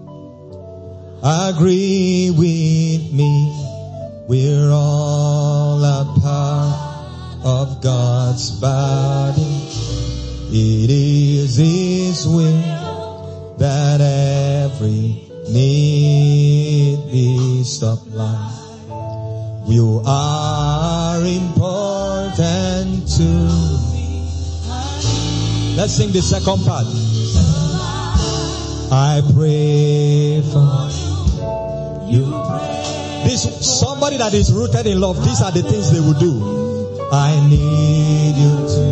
Agree with me. We're all a part of God's body. It is His will that every need be supplied. You are important to me. Let's sing the second part. I pray for you. This somebody that is rooted in love. These are the things they will do. I need you to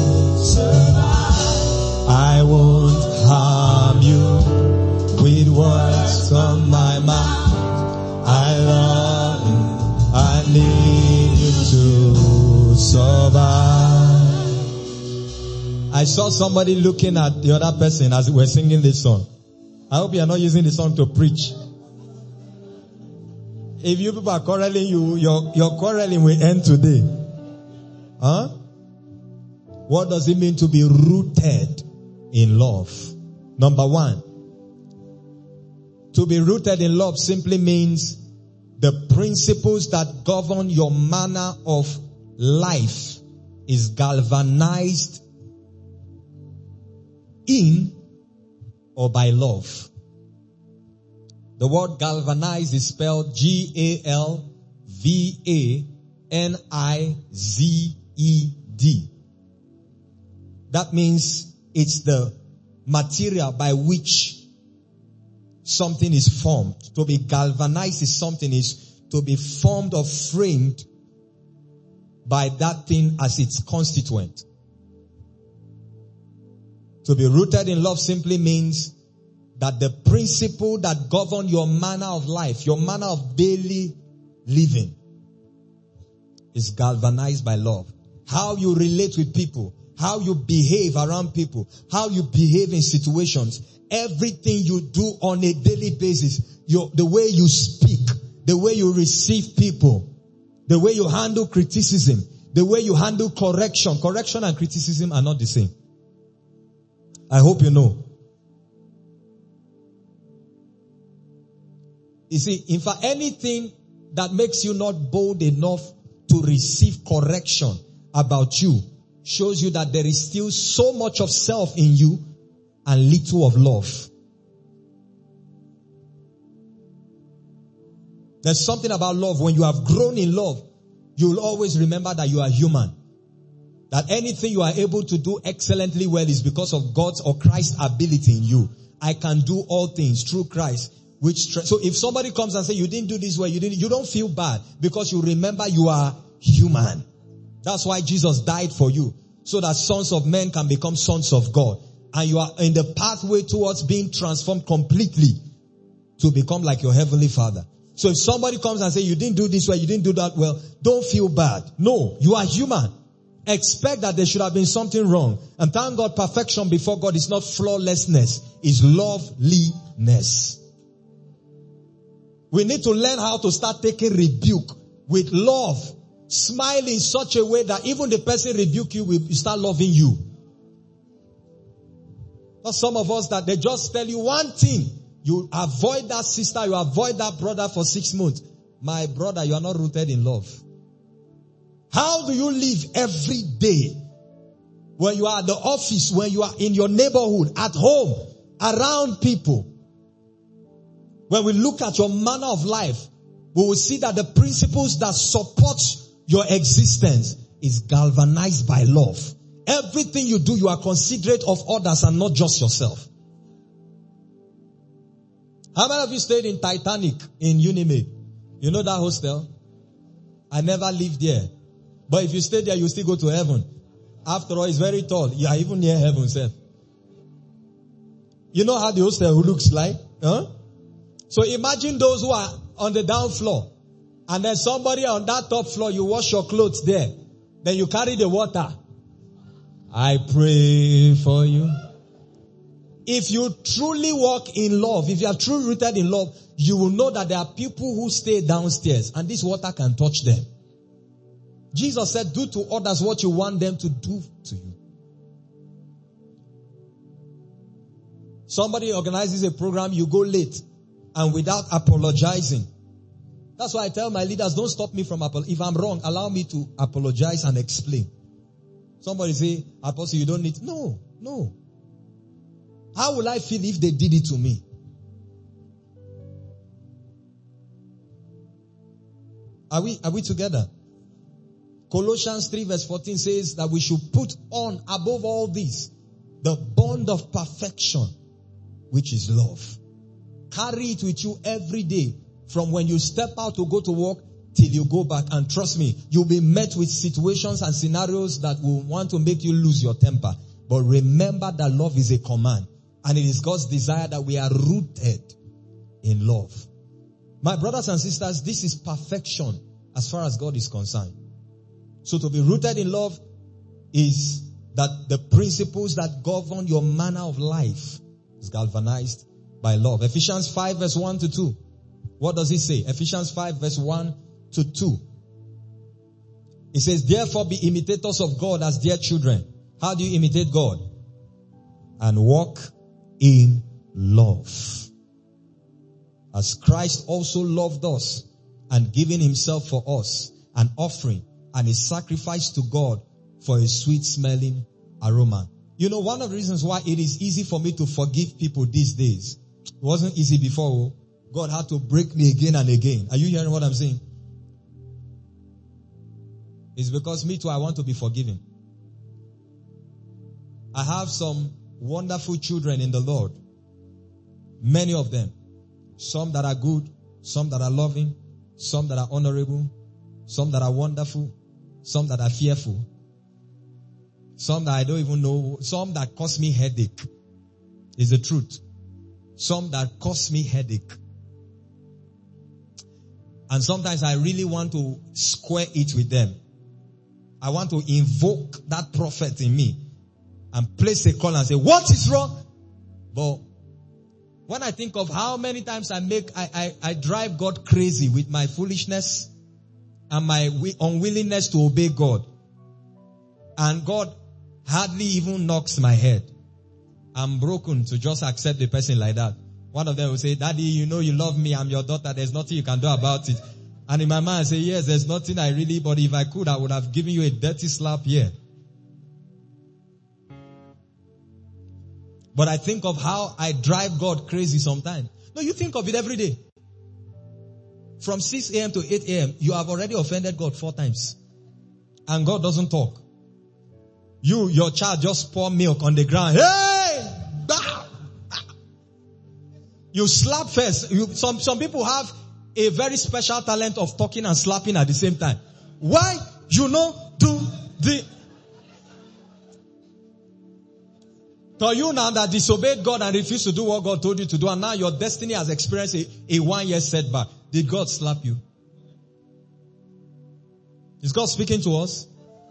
survive. I won't harm you with words from my mouth. I love you. I need you to survive. I saw somebody looking at the other person as we were singing this song. I hope you are not using the song to preach. If you people are quarreling, your quarreling will end today. Huh? What does it mean to be rooted in love? Number one, to be rooted in love simply means the principles that govern your manner of life is galvanized in or by love. The word galvanized is spelled Galvanized. That means it's the material by which something is formed. To be galvanized is something is to be formed or framed by that thing as its constituent. To be rooted in love simply means that the principle that govern your manner of life, your manner of daily living, is galvanized by love. How you relate with people, how you behave around people, how you behave in situations, everything you do on a daily basis, the way you speak, the way you receive people, the way you handle criticism, the way you handle correction. Correction and criticism are not the same. I hope you know. You see, in fact, anything that makes you not bold enough to receive correction about you shows you that there is still so much of self in you and little of love. There's something about love. When you have grown in love, you will always remember that you are human. That anything you are able to do excellently well is because of God's or Christ's ability in you. I can do all things through Christ. So if somebody comes and says, you didn't do this well, you don't feel bad because you remember you are human. That's why Jesus died for you. So that sons of men can become sons of God. And you are in the pathway towards being transformed completely to become like your heavenly Father. So if somebody comes and says, you didn't do this well, you didn't do that well, don't feel bad. No, you are human. Expect that there should have been something wrong. And thank God, perfection before God is not flawlessness, it's loveliness. We need to learn how to start taking rebuke with love. Smile in such a way that even the person rebuke you will start loving you. Not some of us that they just tell you one thing. You avoid that sister, you avoid that brother for 6 months. My brother, you are not rooted in love. How do you live every day? When you are at the office, when you are in your neighborhood, at home, around people. When we look at your manner of life, we will see that the principles that support your existence is galvanized by love. Everything you do, you are considerate of others and not just yourself. How many of you stayed in Titanic in Unime? You know that hostel? I never lived there. But if you stay there, you still go to heaven. After all, it's very tall. You are even near heaven, sir. You know how the hostel looks like? Huh? So imagine those who are on the down floor. And then somebody on that top floor, you wash your clothes there. Then you carry the water. I pray for you. If you truly walk in love, if you are truly rooted in love, you will know that there are people who stay downstairs and this water can touch them. Jesus said, do to others what you want them to do to you. Somebody organizes a program, you go late and without apologizing. That's why I tell my leaders, don't stop me from apologizing. If I'm wrong, allow me to apologize and explain. Somebody say, Apostle, you don't need. No. How will I feel if they did it to me? Are we together? Colossians 3 verse 14 says that we should put on above all this the bond of perfection, which is love. Carry it with you every day from when you step out to go to work till you go back. And trust me, you'll be met with situations and scenarios that will want to make you lose your temper. But remember that love is a command. And it is God's desire that we are rooted in love. My brothers and sisters, this is perfection as far as God is concerned. So to be rooted in love is that the principles that govern your manner of life is galvanized by love. Ephesians 5 verse 1 to 2. What does it say? Ephesians 5 verse 1 to 2. It says, therefore be imitators of God as dear children. How do you imitate God? And walk in love. As Christ also loved us and given himself for us, an offering and a sacrifice to God for a sweet smelling aroma. You know, one of the reasons why it is easy for me to forgive people these days, it wasn't easy before. God had to break me again and again. Are you hearing what I'm saying? It's because me too, I want to be forgiven. I have some wonderful children in the Lord. Many of them. Some that are good, some that are loving, some that are honorable, some that are wonderful, some that are fearful, some that I don't even know, some that cause me headache. Is the truth. Some that cause me headache. And sometimes I really want to square it with them. I want to invoke that prophet in me and place a call and say, what is wrong? But when I think of how many times I drive God crazy with my foolishness and my unwillingness to obey God, and God hardly even knocks my head, I'm broken to just accept the person like that. One of them will say, Daddy, you know you love me, I'm your daughter, there's nothing you can do about it. And in my mind I say, yes, there's nothing I really, but if I could, I would have given you a dirty slap here. But I think of how I drive God crazy sometimes. No, you think of it every day. From 6 a.m. to 8 a.m., you have already offended God 4 times. And God doesn't talk. Your child just pour milk on the ground. Hey! Bah! You slap first. Some people have a very special talent of talking and slapping at the same time. Why? You know, do the... So you now that disobeyed God and refused to do what God told you to do, and now your destiny has experienced a 1-year setback. Did God slap you? Is God speaking to us?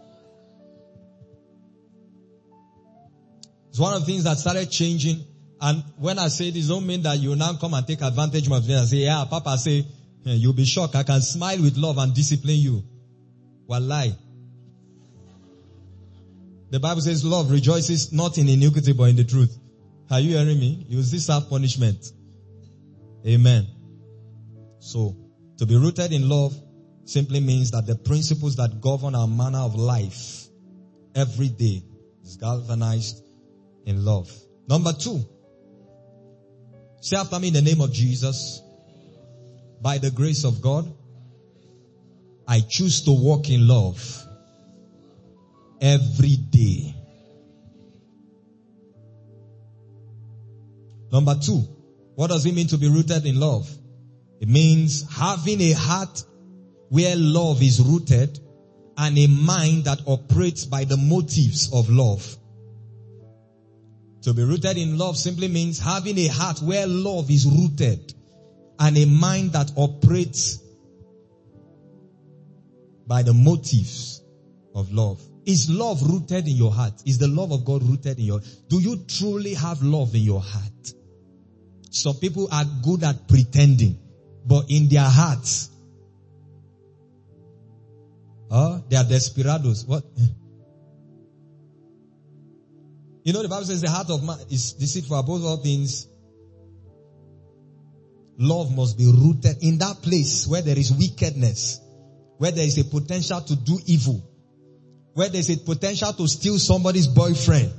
It's one of the things that started changing. And when I say this, don't mean that you now come and take advantage of me and say, yeah, Papa say, you'll be shocked. I can smile with love and discipline you. Wallahi. The Bible says love rejoices not in iniquity but in the truth. Are you hearing me? You will still have punishment. Amen. So, to be rooted in love simply means that the principles that govern our manner of life every day is galvanized in love. Number 2. Say after me, in the name of Jesus, by the grace of God, I choose to walk in love every day. Number 2, what does it mean to be rooted in love? It means having a heart where love is rooted and a mind that operates by the motives of love. To be rooted in love simply means having a heart where love is rooted and a mind that operates by the motives of love. Is love rooted in your heart? Is the love of God rooted in your heart? Do you truly have love in your heart? Some people are good at pretending, but in their hearts, they are desperados. What? You know, the Bible says the heart of man is deceitful above all things. Love must be rooted in that place where there is wickedness, where there is a potential to do evil, where there is a potential to steal somebody's boyfriend.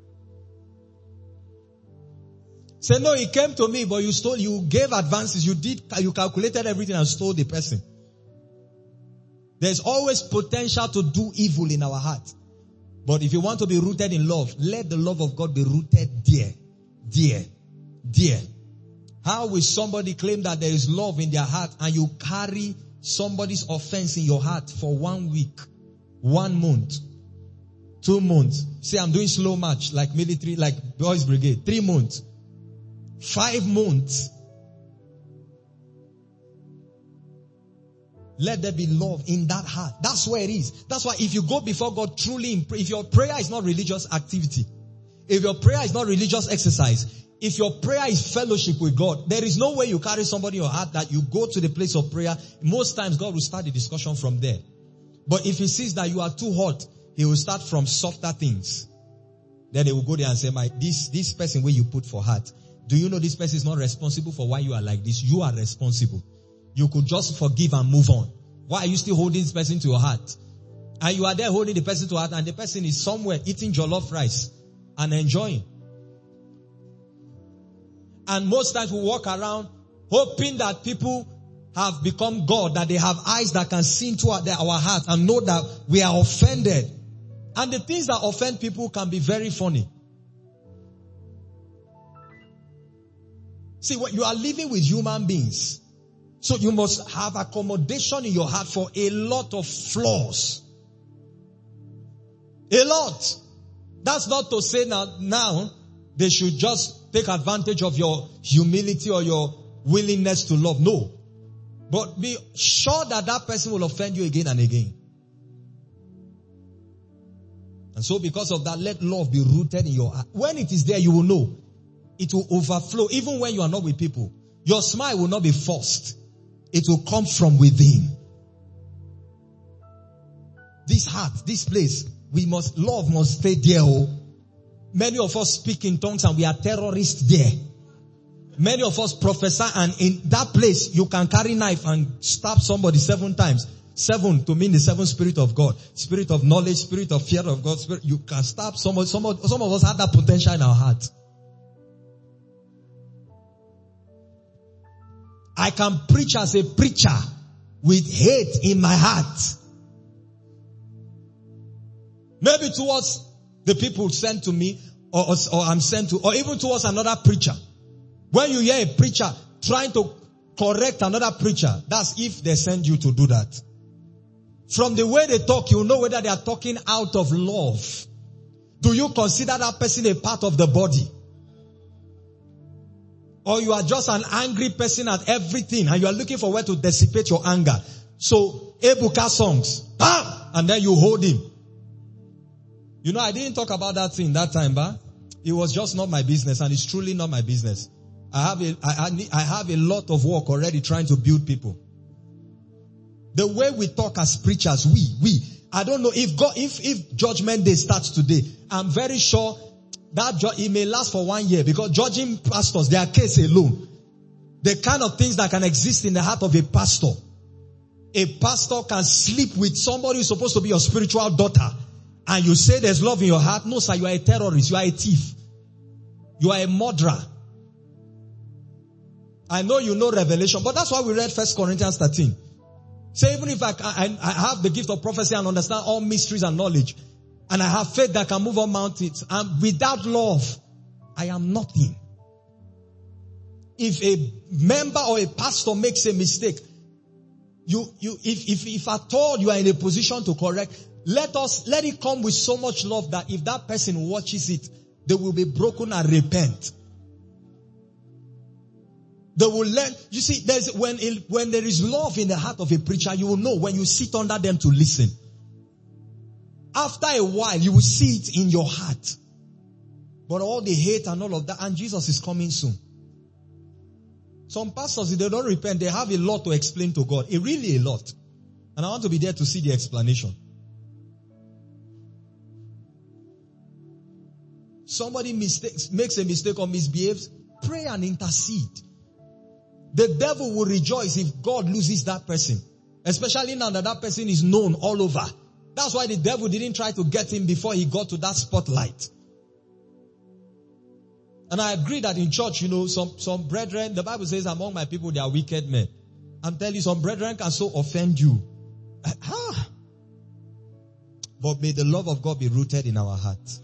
Say, no, he came to me, but you gave advances, you calculated everything and stole the person. There's always potential to do evil in our heart. But if you want to be rooted in love, let the love of God be rooted there. How will somebody claim that there is love in their heart and you carry somebody's offense in your heart for 1 week, 1 month, 2 months? Say, I'm doing slow march like military, like boys brigade. 3 months, 5 months. Let there be love in that heart. That's where it is. That's why if you go before God truly, if your prayer is not religious activity, if your prayer is not religious exercise, if your prayer is fellowship with God, there is no way you carry somebody in your heart that you go to the place of prayer. Most times God will start the discussion from there. But if he sees that you are too hot, he will start from softer things. Then they will go there and say, this person where you put for heart, do you know this person is not responsible for why you are like this? You are responsible. You could just forgive and move on. Why are you still holding this person to your heart? And you are there holding the person to your heart and the person is somewhere eating jollof rice and enjoying. And most times we walk around hoping that people have become God, that they have eyes that can see into our heart and know that we are offended. And the things that offend people can be very funny. See, you are living with human beings. So you must have accommodation in your heart for a lot of flaws. A lot. That's not to say now they should just take advantage of your humility or your willingness to love. No. But be sure that that person will offend you again and again. And so because of that, let love be rooted in your heart. When it is there, you will know. It will overflow. Even when you are not with people. Your smile will not be forced. It will come from within. This heart, this place, love must stay there. Oh. Many of us speak in tongues and we are terrorists there. Many of us prophesy and in that place you can carry knife and stab somebody 7 times. 7 to mean the 7 spirit of God. Spirit of knowledge, spirit of fear of God. You can stab somebody. Some of us have that potential in our heart. I can preach as a preacher with hate in my heart. Maybe towards the people sent to me or I'm sent to, or even towards another preacher. When you hear a preacher trying to correct another preacher, that's if they send you to do that. From the way they talk, you know whether they are talking out of love. Do you consider that person a part of the body? Or you are just an angry person at everything and you are looking for where to dissipate your anger. So, Ebuka songs, bam! And then you hold him. You know, I didn't talk about that thing that time, but it was just not my business and it's truly not my business. I have a lot of work already trying to build people. The way we talk as preachers, I don't know if Judgment Day starts today, I'm very sure that it may last for 1 year because judging pastors, their case alone, the kind of things that can exist in the heart of a pastor. A pastor can sleep with somebody who's supposed to be your spiritual daughter and you say there's love in your heart. No, sir, you are a terrorist. You are a thief. You are a murderer. I know you know Revelation, but that's why we read 1 Corinthians 13. So even if I have the gift of prophecy and understand all mysteries and knowledge, and I have faith that can move on mountains, and without love, I am nothing. If a member or a pastor makes a mistake, if at all you are in a position to correct, let it come with so much love that if that person watches it, they will be broken and repent. They will learn. You see, when there is love in the heart of a preacher, you will know when you sit under them to listen. After a while, you will see it in your heart. But all the hate and all of that, and Jesus is coming soon. Some pastors, if they don't repent, they have a lot to explain to God. Really a lot. And I want to be there to see the explanation. Somebody makes a mistake or misbehaves, pray and intercede. The devil will rejoice if God loses that person. Especially now that person is known all over. That's why the devil didn't try to get him before he got to that spotlight. And I agree that in church, some brethren, the Bible says among my people, they are wicked men. I'm telling you, some brethren can so offend you. But may the love of God be rooted in our hearts.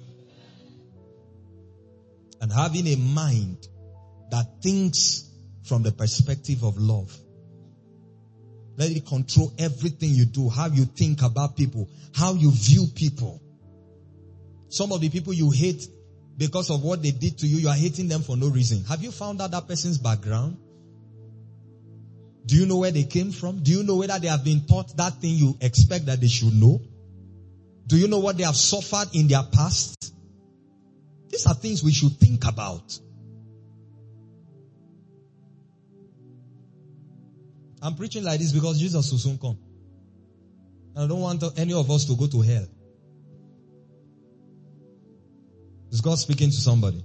And having a mind that thinks from the perspective of love. Let it control everything you do, how you think about people, how you view people. Some of the people you hate because of what they did to you, you are hating them for no reason. Have you found out that person's background? Do you know where they came from? Do you know whether they have been taught that thing you expect that they should know? Do you know what they have suffered in their past? These are things we should think about. I'm preaching like this because Jesus will soon come. I don't want any of us to go to hell. Is God speaking to somebody?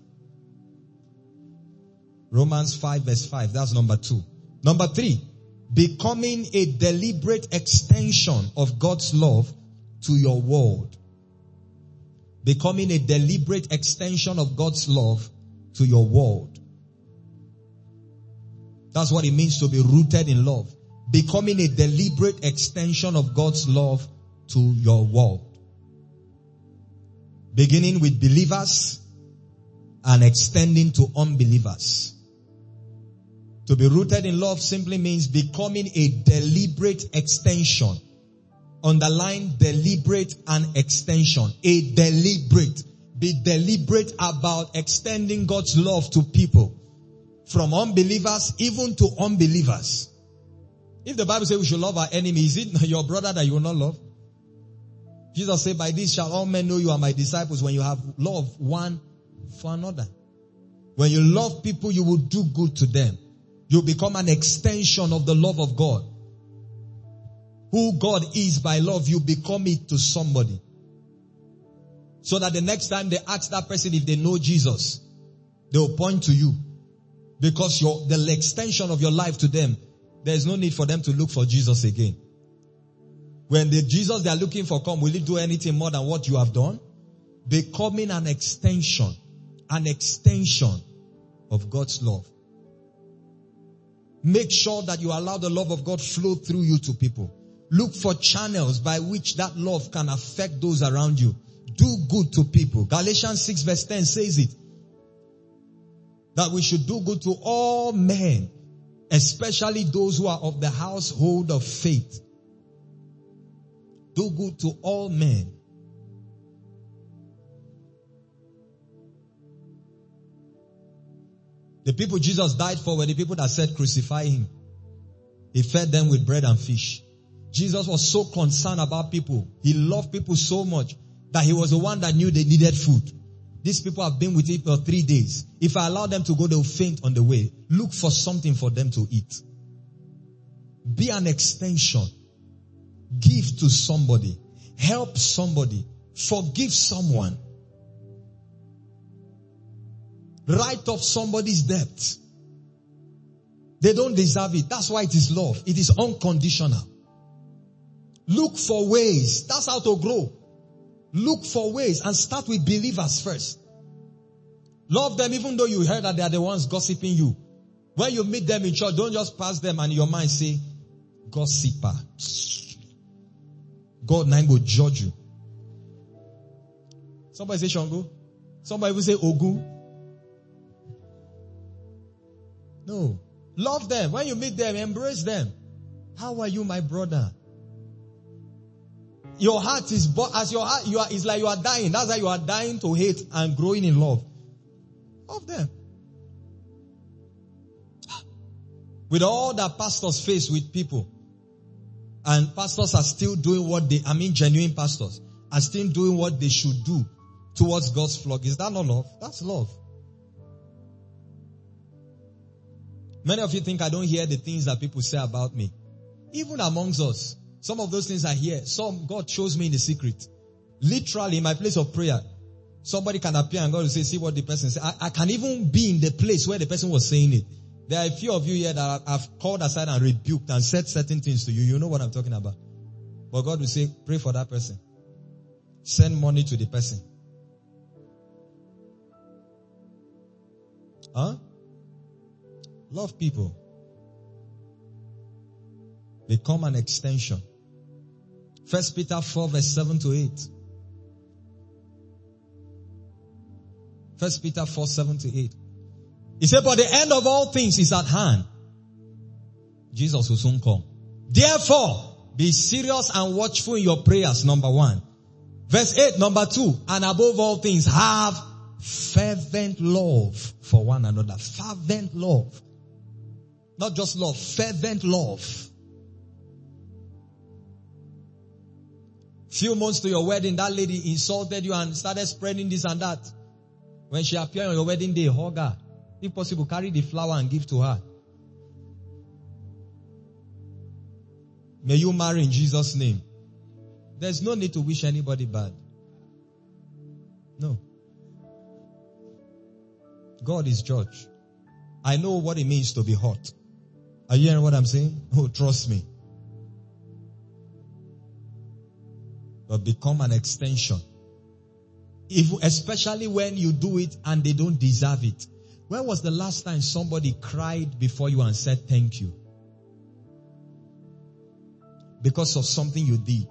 Romans 5 verse 5. That's number 2. Number 3. Becoming a deliberate extension of God's love to your world. Becoming a deliberate extension of God's love to your world. That's what it means to be rooted in love. Becoming a deliberate extension of God's love to your world. Beginning with believers and extending to unbelievers. To be rooted in love simply means becoming a deliberate extension. Underline deliberate and extension. A deliberate. Be deliberate about extending God's love to people. From unbelievers even to unbelievers. If the Bible says we should love our enemy, is it your brother that you will not love? Jesus said, by this shall all men know you are my disciples, when you have love one for another. When you love people, you will do good to them. You become an extension of the love of God. Who God is by love, you become it to somebody. So that the next time they ask that person if they know Jesus, they will point to you. Because the extension of your life to them, there is no need for them to look for Jesus again. When the Jesus they are looking for come, will he do anything more than what you have done? Becoming an extension of God's love. Make sure that you allow the love of God flow through you to people. Look for channels by which that love can affect those around you. Do good to people. Galatians 6 verse 10 says it. That we should do good to all men, especially those who are of the household of faith. Do good to all men. The people Jesus died for were the people that said crucify him. He fed them with bread and fish. Jesus was so concerned about people. He loved people so much that he was the one that knew they needed food. These people have been with him for 3 days. If I allow them to go, they'll faint on the way. Look for something for them to eat. Be an extension. Give to somebody. Help somebody. Forgive someone. Write off somebody's debt. They don't deserve it. That's why it is love. It is unconditional. Look for ways. That's how to grow. Look for ways and start with believers first. Love them even though you heard that they are the ones gossiping you. When you meet them in church, don't just pass them and in your mind say, gossiper. God now will judge you. Somebody say Shango. Somebody will say Ogu. No. Love them. When you meet them, embrace them. How are you, my brother? Your heart is, as your heart, it's like you are dying. That's why you are dying to hate and growing in love. Love them. With all that pastors face with people, and pastors are still doing genuine pastors are still doing what they should do towards God's flock. Is that not love? That's love. Many of you think I don't hear the things that people say about me. Even amongst us, some of those things I hear, some God shows me in the secret. Literally in my place of prayer, somebody can appear and God will say, see what the person said. I can even be in the place where the person was saying it. There are a few of you here that I've called aside and rebuked and said certain things to you. You know what I'm talking about. But God will say, pray for that person. Send money to the person. Huh? Love people. Become an extension. 1 Peter 4 verse 7 to 8. 1 Peter 4, 7 to 8. He said, but the end of all things is at hand. Jesus will soon come. Therefore, be serious and watchful in your prayers, number 1. Verse 8, number 2. And above all things, have fervent love for one another. Fervent love. Not just love, fervent love. Few months to your wedding, that lady insulted you and started spreading this and that. When she appeared on your wedding day, hug her. If possible, carry the flower and give to her. May you marry in Jesus' name. There's no need to wish anybody bad. No. God is judge. I know what it means to be hot. Are you hearing what I'm saying? Oh, trust me. But become an extension. Especially when you do it and they don't deserve it. When was the last time somebody cried before you and said thank you? Because of something you did.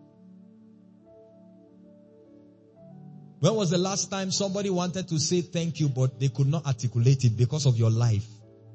When was the last time somebody wanted to say thank you but they could not articulate it because of your life?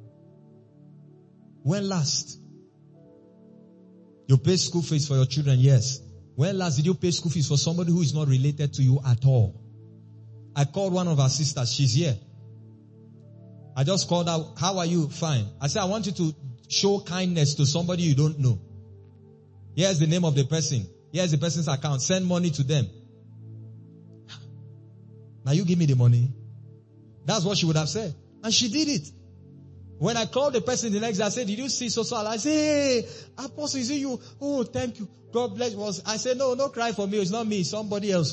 When last? You pay school fees for your children, yes. When last did you pay school fees for somebody who is not related to you at all? I called one of our sisters. She's here. I just called her. How are you? Fine. I said, I want you to show kindness to somebody you don't know. Here's the name of the person. Here's the person's account. Send money to them. Now you give me the money. That's what she would have said. And she did it. When I called the person the next day, I said, did you see so? I said, hey, Apostle, is it you? Oh, thank you. God bless you. I said, no, don't cry for me. It's not me. It's somebody else.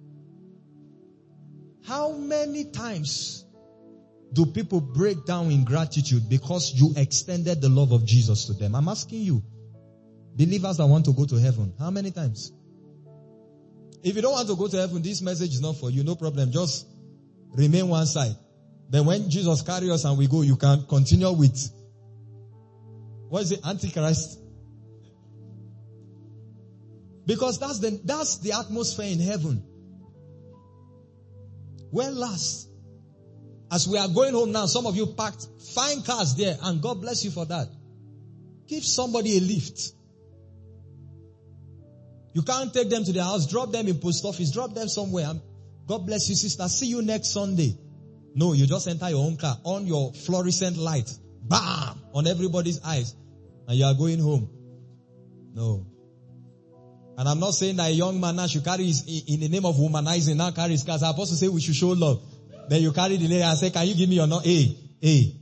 How many times do people break down in gratitude because you extended the love of Jesus to them? I'm asking you, believers that want to go to heaven, how many times? If you don't want to go to heaven, this message is not for you. No problem. Just remain one side. Then when Jesus carries us and we go, you can continue with, what is it? Antichrist. Because that's the atmosphere in heaven. When last, as we are going home now, some of you packed fine cars there, and God bless you for that. Give somebody a lift. You can't take them to their house, drop them in post office, drop them somewhere. God bless you, sister. See you next Sunday. No, you just enter your own car, on your fluorescent light, bam, on everybody's eyes, and you are going home. No. And I'm not saying that a young man now should carry his, in the name of womanizing, now carry his car. The apostle say we should show love. Then you carry the lady and say, can you give me your number? Hey.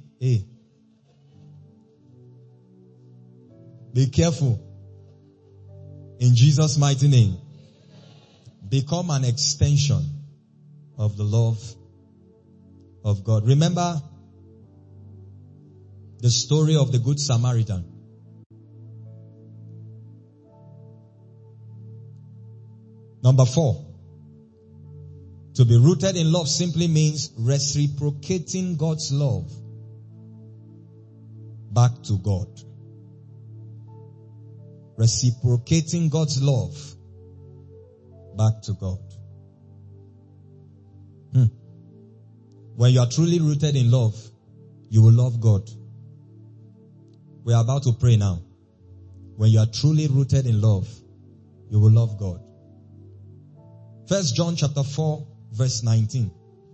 Be careful. In Jesus' mighty name. Become an extension of the love of God. Remember the story of the Good Samaritan. Number 4. To be rooted in love simply means reciprocating God's love back to God. Reciprocating God's love back to God. When you are truly rooted in love, you will love God. We are about to pray now. When you are truly rooted in love, you will love God. 1 John chapter 4 verse 19.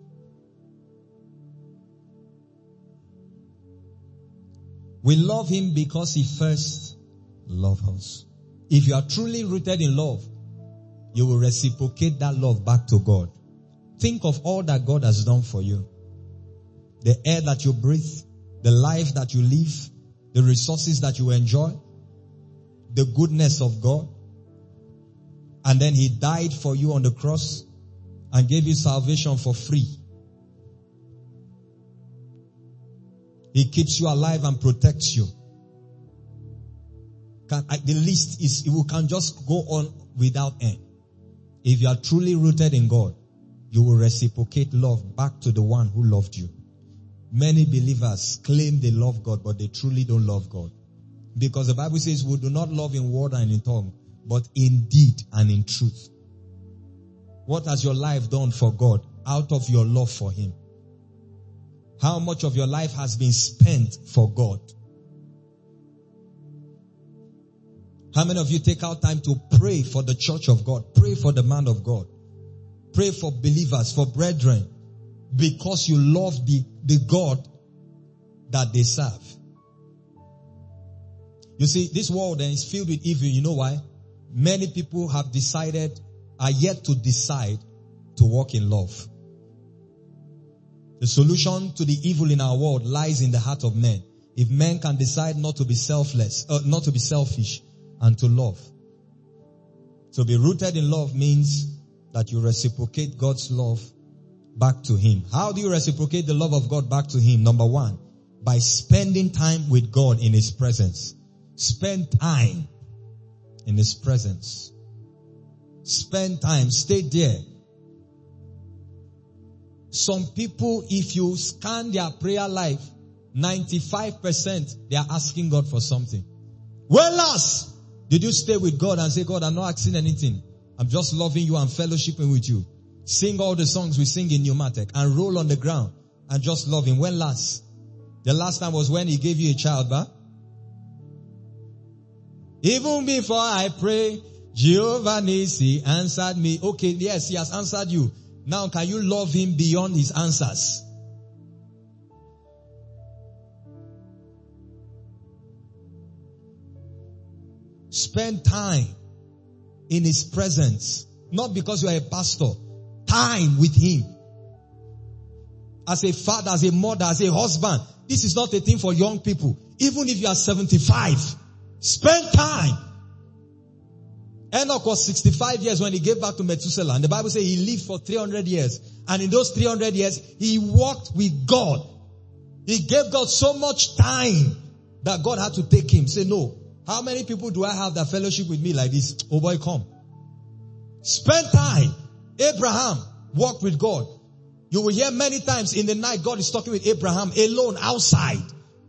We love him because he first loved us. If you are truly rooted in love, you will reciprocate that love back to God. Think of all that God has done for you. The air that you breathe, the life that you live, the resources that you enjoy, the goodness of God. And then He died for you on the cross and gave you salvation for free. He keeps you alive and protects you. The list is, you can just go on without end. If you are truly rooted in God, you will reciprocate love back to the one who loved you. Many believers claim they love God, but they truly don't love God. Because the Bible says we do not love in word and in tongue, but in deed and in truth. What has your life done for God out of your love for Him? How much of your life has been spent for God? How many of you take out time to pray for the church of God? Pray for the man of God. Pray for believers, for brethren, because you love the God that they serve. You see, this world then is filled with evil. You know why? Many people are yet to decide to walk in love. The solution to the evil in our world lies in the heart of men. If men can decide not to be selfish, and to love. To be rooted in love means that you reciprocate God's love back to Him. How do you reciprocate the love of God back to Him? Number one, by spending time with God in His presence. Spend time in His presence. Spend time, stay there. Some people, if you scan their prayer life, 95% they are asking God for something. When last did you stay with God and say, God, I'm not asking anything. I'm just loving you and fellowshipping with you. Sing all the songs we sing in Pneumatic and roll on the ground and just love Him. When last? The last time was when He gave you a child, bah? Even before I pray, Jehovah Nissi answered me. Okay, yes, He has answered you. Now can you love Him beyond His answers? Spend time in His presence. Not because you are a pastor. Time with Him. As a father, as a mother, as a husband. This is not a thing for young people. Even if you are 75. Spend time. Enoch was 65 years when he gave back to Methuselah. And the Bible says he lived for 300 years. And in those 300 years, he walked with God. He gave God so much time that God had to take him. Say, no. How many people do I have that fellowship with me like this? Oh boy, come. Spend time. Abraham walked with God. You will hear many times in the night God is talking with Abraham alone outside.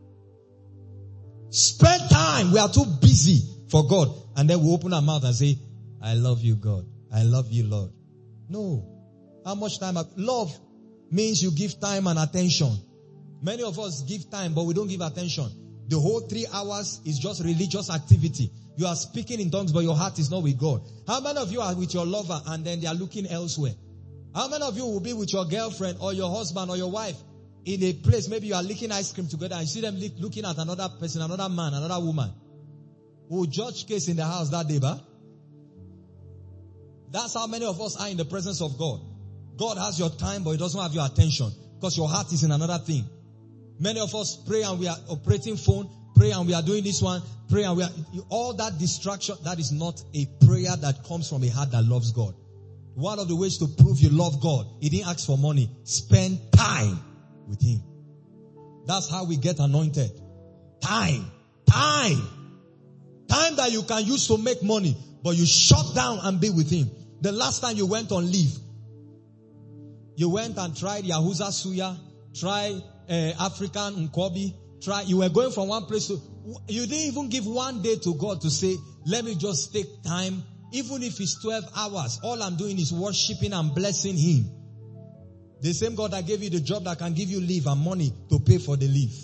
Spend time. We are too busy for God. And then we open our mouth and say, I love you, God. I love you, Lord. No. How much time? Love means you give time and attention. Many of us give time, but we don't give attention. The whole 3 hours is just religious activity. You are speaking in tongues, but your heart is not with God. How many of you are with your lover and then they are looking elsewhere? How many of you will be with your girlfriend or your husband or your wife in a place, maybe you are licking ice cream together and you see them looking at another person, another man, another woman? Who will judge case in the house that day, bah? That's how many of us are in the presence of God. God has your time, but He doesn't have your attention because your heart is in another thing. Many of us pray and we are operating phone, pray and we are doing this one, pray and we are, all that distraction, that is not a prayer that comes from a heart that loves God. One of the ways to prove you love God, He didn't ask for money. Spend time with Him. That's how we get anointed. Time. Time that you can use to make money, but you shut down and be with Him. The last time you went on leave, you went and tried Yahuza Suya, try African Nkobi, you were going from one place to, you didn't even give one day to God to say, let me just take time, even if it's 12 hours, all I'm doing is worshiping and blessing Him. The same God that gave you the job that can give you leave and money to pay for the leave.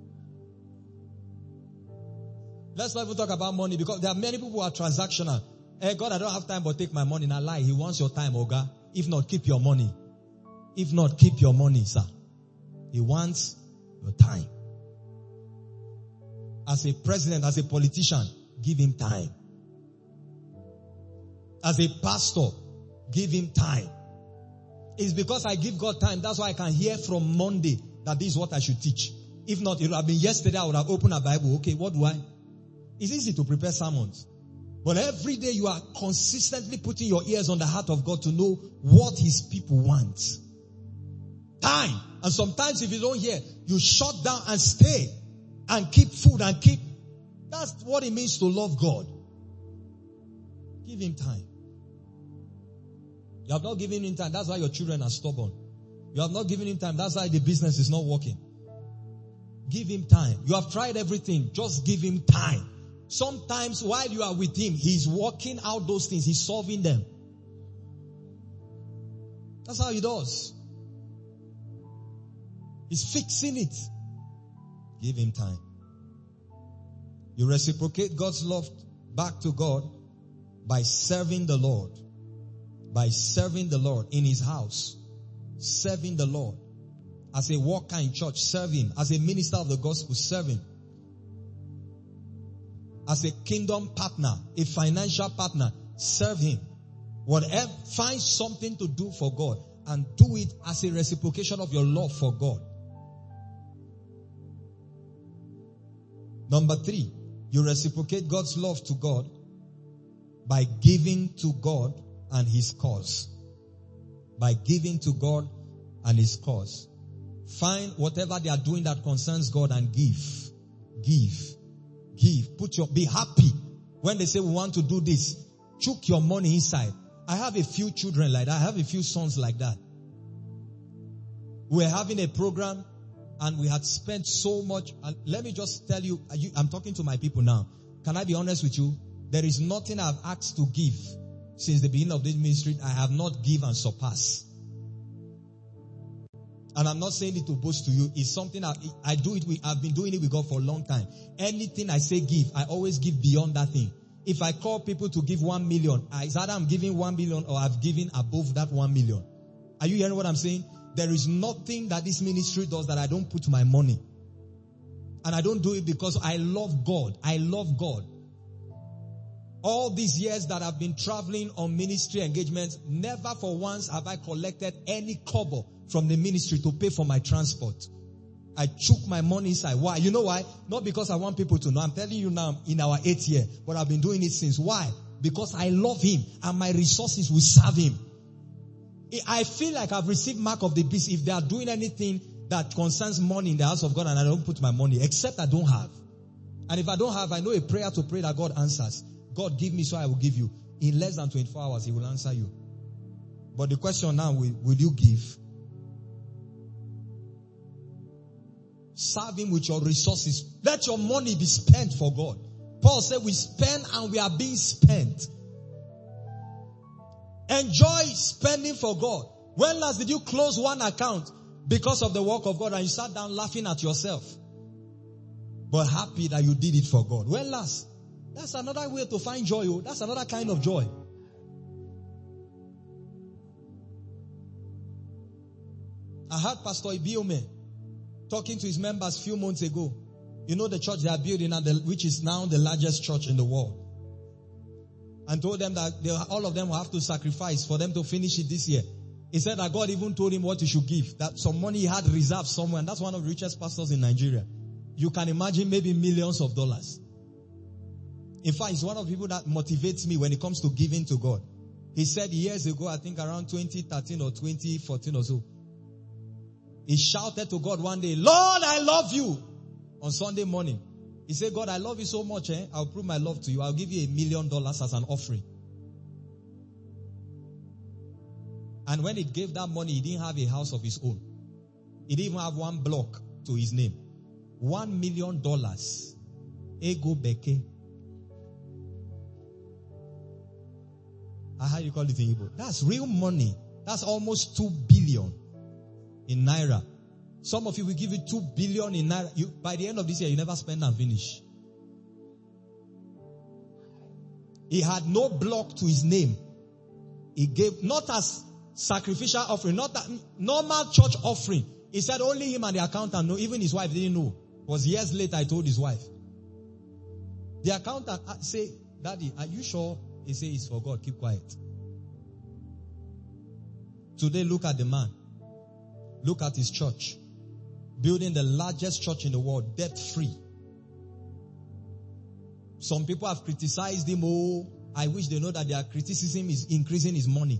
Let's not even talk about money because there are many people who are transactional. Hey, God, I don't have time, but take my money. Now lie. He wants your time, Oga. If not, keep your money. If not, keep your money, sir. He wants your time. As a president, as a politician, give him time. As a pastor, give him time. It's because I give God time. That's why I can hear from Monday that this is what I should teach. If not, it would have been yesterday I would have opened a Bible. Okay, what do I? It's easy to prepare sermons. But every day you are consistently putting your ears on the heart of God to know what His people want. Time. And sometimes if you don't hear, you shut down and stay and keep food and keep. That's what it means to love God. Give Him time. You have not given Him time. That's why your children are stubborn. You have not given Him time. That's why the business is not working. Give Him time. You have tried everything. Just give Him time. Sometimes while you are with Him, He's working out those things. He's solving them. That's how He does. He's fixing it. Give Him time. You reciprocate God's love back to God by serving the Lord. By serving the Lord in His house. Serving the Lord. As a worker in church, serve Him. As a minister of the gospel, serve Him. As a kingdom partner, a financial partner, serve Him. Whatever, find something to do for God and do it as a reciprocation of your love for God. Number 3, you reciprocate God's love to God by giving to God and His cause. By giving to God and His cause. Find whatever they are doing that concerns God and give. Give. Give. Be happy. When they say we want to do this, chuck your money inside. I have a few children like that. I have a few sons like that. We were having a program and we had spent so much. And let me just tell you, I'm talking to my people now. Can I be honest with you? There is nothing I've asked to give since the beginning of this ministry. I have not given and surpassed. And I'm not saying it to boast to you. It's something I do it with. I've been doing it with God for a long time. Anything I say give, I always give beyond that thing. If I call people to give 1 million, it's either I'm giving 1 million or I've given above that 1 million. Are you hearing what I'm saying? There is nothing that this ministry does that I don't put my money. And I don't do it because I love God. I love God. All these years that I've been traveling on ministry engagements, never for once have I collected any kobo from the ministry to pay for my transport. I took my money inside. Why? You know why? Not because I want people to know. I'm telling you now in our 8th year, but I've been doing it since. Why? Because I love Him and my resources will serve Him. I feel like I've received mark of the beast if they are doing anything that concerns money in the house of God and I don't put my money, except I don't have. And if I don't have, I know a prayer to pray that God answers. God, give me so I will give you. In less than 24 hours, He will answer you. But the question now, will you give? Serve Him with your resources. Let your money be spent for God. Paul said we spend and we are being spent. Enjoy spending for God. When last did you close one account because of the work of God and you sat down laughing at yourself? But happy that you did it for God. When last? That's another way to find joy. That's another kind of joy. I heard Pastor Ibiome talking to his members a few months ago. You know the church they are building, which is now the largest church in the world. And told them that all of them will have to sacrifice for them to finish it this year. He said that God even told him what he should give. That some money he had reserved somewhere. And that's one of the richest pastors in Nigeria. You can imagine maybe millions of dollars. In fact, he's one of the people that motivates me when it comes to giving to God. He said years ago, I think around 2013 or 2014 or so, he shouted to God one day, Lord, I love you. On Sunday morning. He said, God, I love you so much. I'll prove my love to you. I'll give you $1 million as an offering. And when he gave that money, he didn't have a house of his own. He didn't even have one block to his name. $1 million. Ego beke. How you call it in Igbo? That's real money. That's almost 2 billion in Naira. Some of you will give you 2 billion in Naira. By the end of this year, you never spend and finish. He had no block to his name. He gave, not as sacrificial offering, not that normal church offering. He said only him and the accountant know. Even his wife didn't know. It was years later I told his wife. The accountant say, Daddy, are you sure He says it's for God. Keep quiet. Today, look at the man. Look at his church. Building the largest church in the world, debt-free. Some people have criticized him. Oh, I wish they know that their criticism is increasing his money.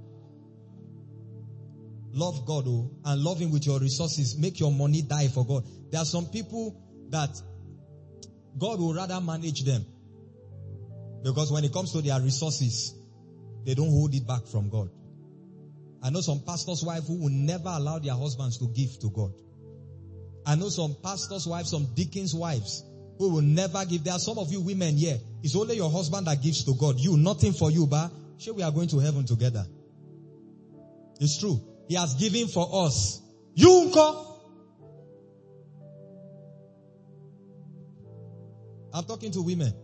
Love God, oh, and love Him with your resources. Make your money die for God. There are some people that God will rather manage them. Because when it comes to their resources, they don't hold it back from God. I know some pastors' wives who will never allow their husbands to give to God. I know some pastors' wives, some deacons' wives who will never give. There are some of you women here. It's only your husband that gives to God. You, nothing for you, but sure we are going to heaven together. It's true. He has given for us. You, unko. I'm talking to women.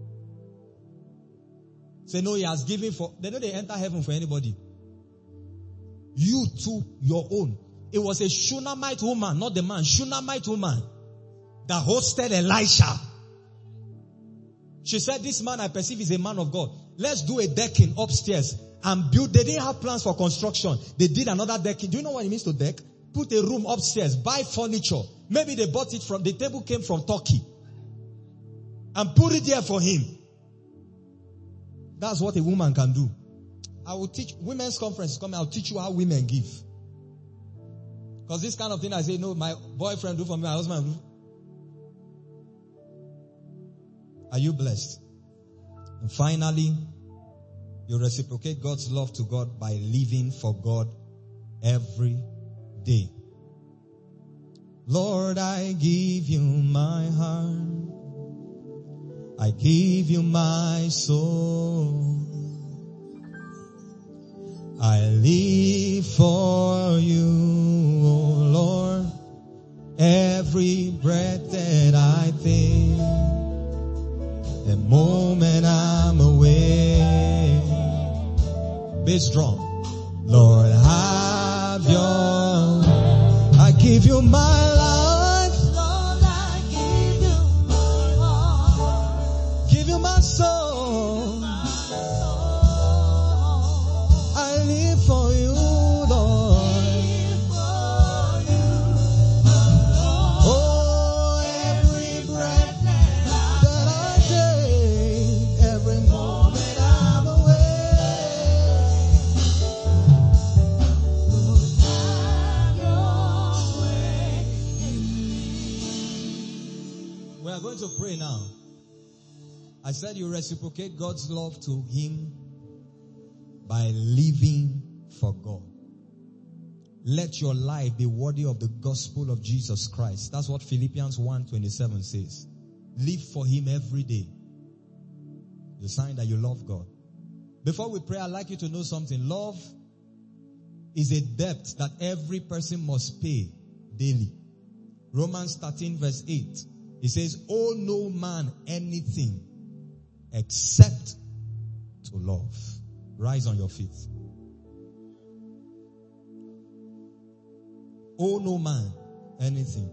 Say, no, He has given for, they know they enter heaven for anybody. You too, your own. It was a Shunammite woman, not the man, Shunammite woman that hosted Elisha. She said, this man I perceive is a man of God. Let's do a decking upstairs and build. They didn't have plans for construction. They did another decking. Do you know what it means to deck? Put a room upstairs, buy furniture. Maybe they bought it from, the table came from Turkey. And put it there for him. That's what a woman can do. I will teach, women's conference is coming, I'll teach you how women give. Because this kind of thing I say, no, my boyfriend do for me, my husband do. Are you blessed? And finally, you reciprocate God's love to God by living for God every day. Lord, I give you my heart. I give you my soul. I live for you, oh Lord. Every breath that I take, the moment I'm awake. Bass drum. Lord, have your, I give you my life. Lord, I give you my heart. Give you my soul. I live for you, Lord. Oh, every breath that I take, every moment I'm awake. Lord, have your way in me. We are going to pray now. I said you reciprocate God's love to Him by living for God. Let your life be worthy of the gospel of Jesus Christ. That's what Philippians 1:27 says. Live for Him every day. The sign that you love God. Before we pray, I'd like you to know something. Love is a debt that every person must pay daily. Romans 13 verse 8. It says, owe no man anything except to love. Rise on your feet. Owe no man anything.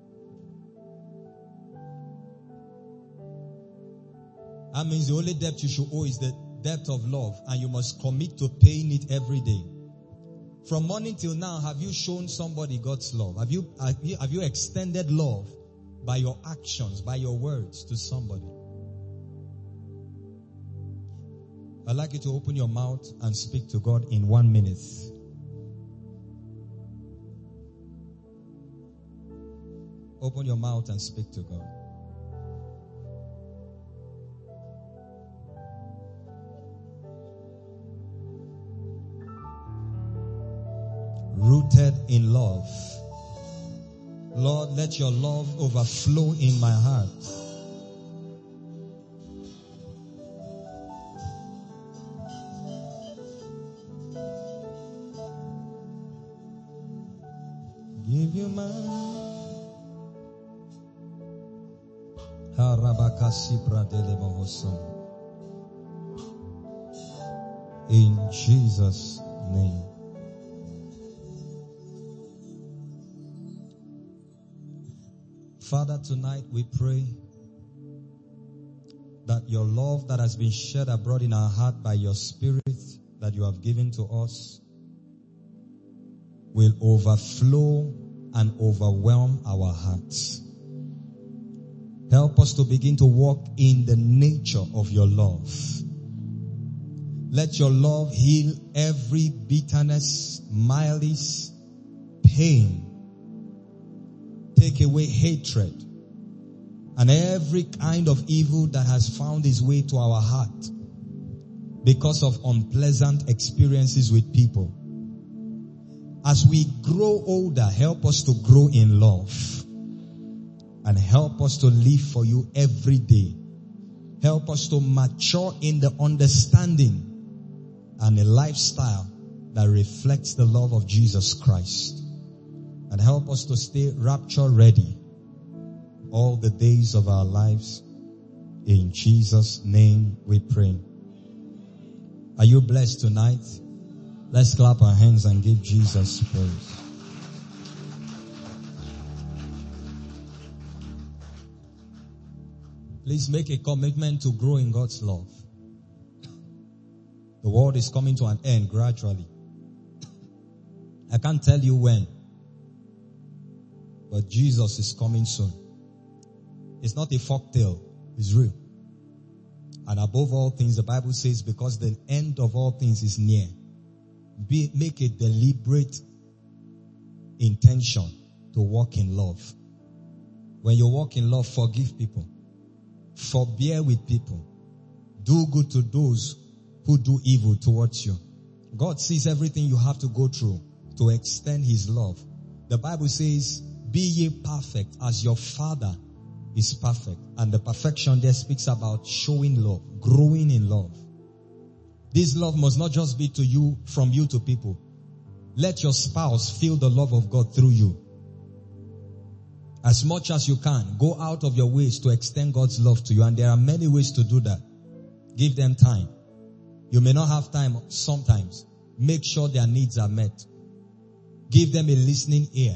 That means the only debt you should owe is the debt of love, and you must commit to paying it every day. From morning till now, have you shown somebody God's love? Have you extended love by your actions, by your words to somebody? I'd like you to open your mouth and speak to God in 1 minute. Open your mouth and speak to God. Rooted in love. Lord, let your love overflow in my heart. Give you my in Jesus' name. Father, tonight we pray that your love that has been shed abroad in our heart by your Spirit that you have given to us will overflow and overwhelm our hearts. Help us to begin to walk in the nature of your love. Let your love heal every bitterness, malice, pain. Take away hatred and every kind of evil that has found its way to our heart because of unpleasant experiences with people. As we grow older, help us to grow in love and help us to live for you every day. Help us to mature in the understanding and a lifestyle that reflects the love of Jesus Christ. And help us to stay rapture ready all the days of our lives. In Jesus' name we pray. Are you blessed tonight? Let's clap our hands and give Jesus praise. Please make a commitment to grow in God's love. The world is coming to an end gradually. I can't tell you when, but Jesus is coming soon. It's not a folktale, it's real. And above all things, the Bible says, because the end of all things is near, make a deliberate intention to walk in love. When you walk in love, forgive people. Forbear with people. Do good to those who do evil towards you. God sees everything you have to go through to extend His love. The Bible says, be ye perfect as your Father is perfect. And the perfection there speaks about showing love, growing in love. This love must not just be to you, from you to people. Let your spouse feel the love of God through you. As much as you can, go out of your ways to extend God's love to you. And there are many ways to do that. Give them time. You may not have time sometimes. Make sure their needs are met. Give them a listening ear.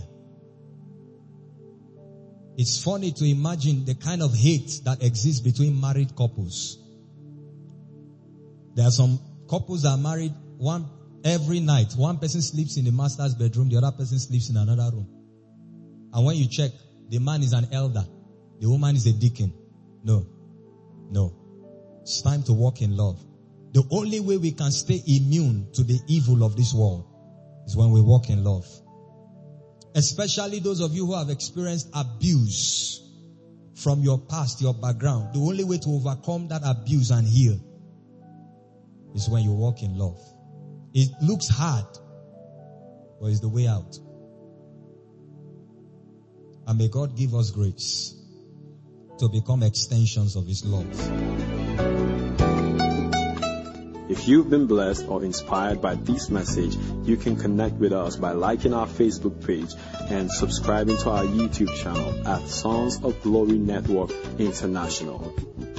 It's funny to imagine the kind of hate that exists between married couples. There are some couples that are married every night. One person sleeps in the master's bedroom, the other person sleeps in another room. And when you check, the man is an elder, the woman is a deacon. No. It's time to walk in love. The only way we can stay immune to the evil of this world is when we walk in love. Especially those of you who have experienced abuse from your past, your background. The only way to overcome that abuse and heal is when you walk in love. It looks hard, but it's the way out. And may God give us grace to become extensions of His love. If you've been blessed or inspired by this message, you can connect with us by liking our Facebook page and subscribing to our YouTube channel at Sons of Glory Network International.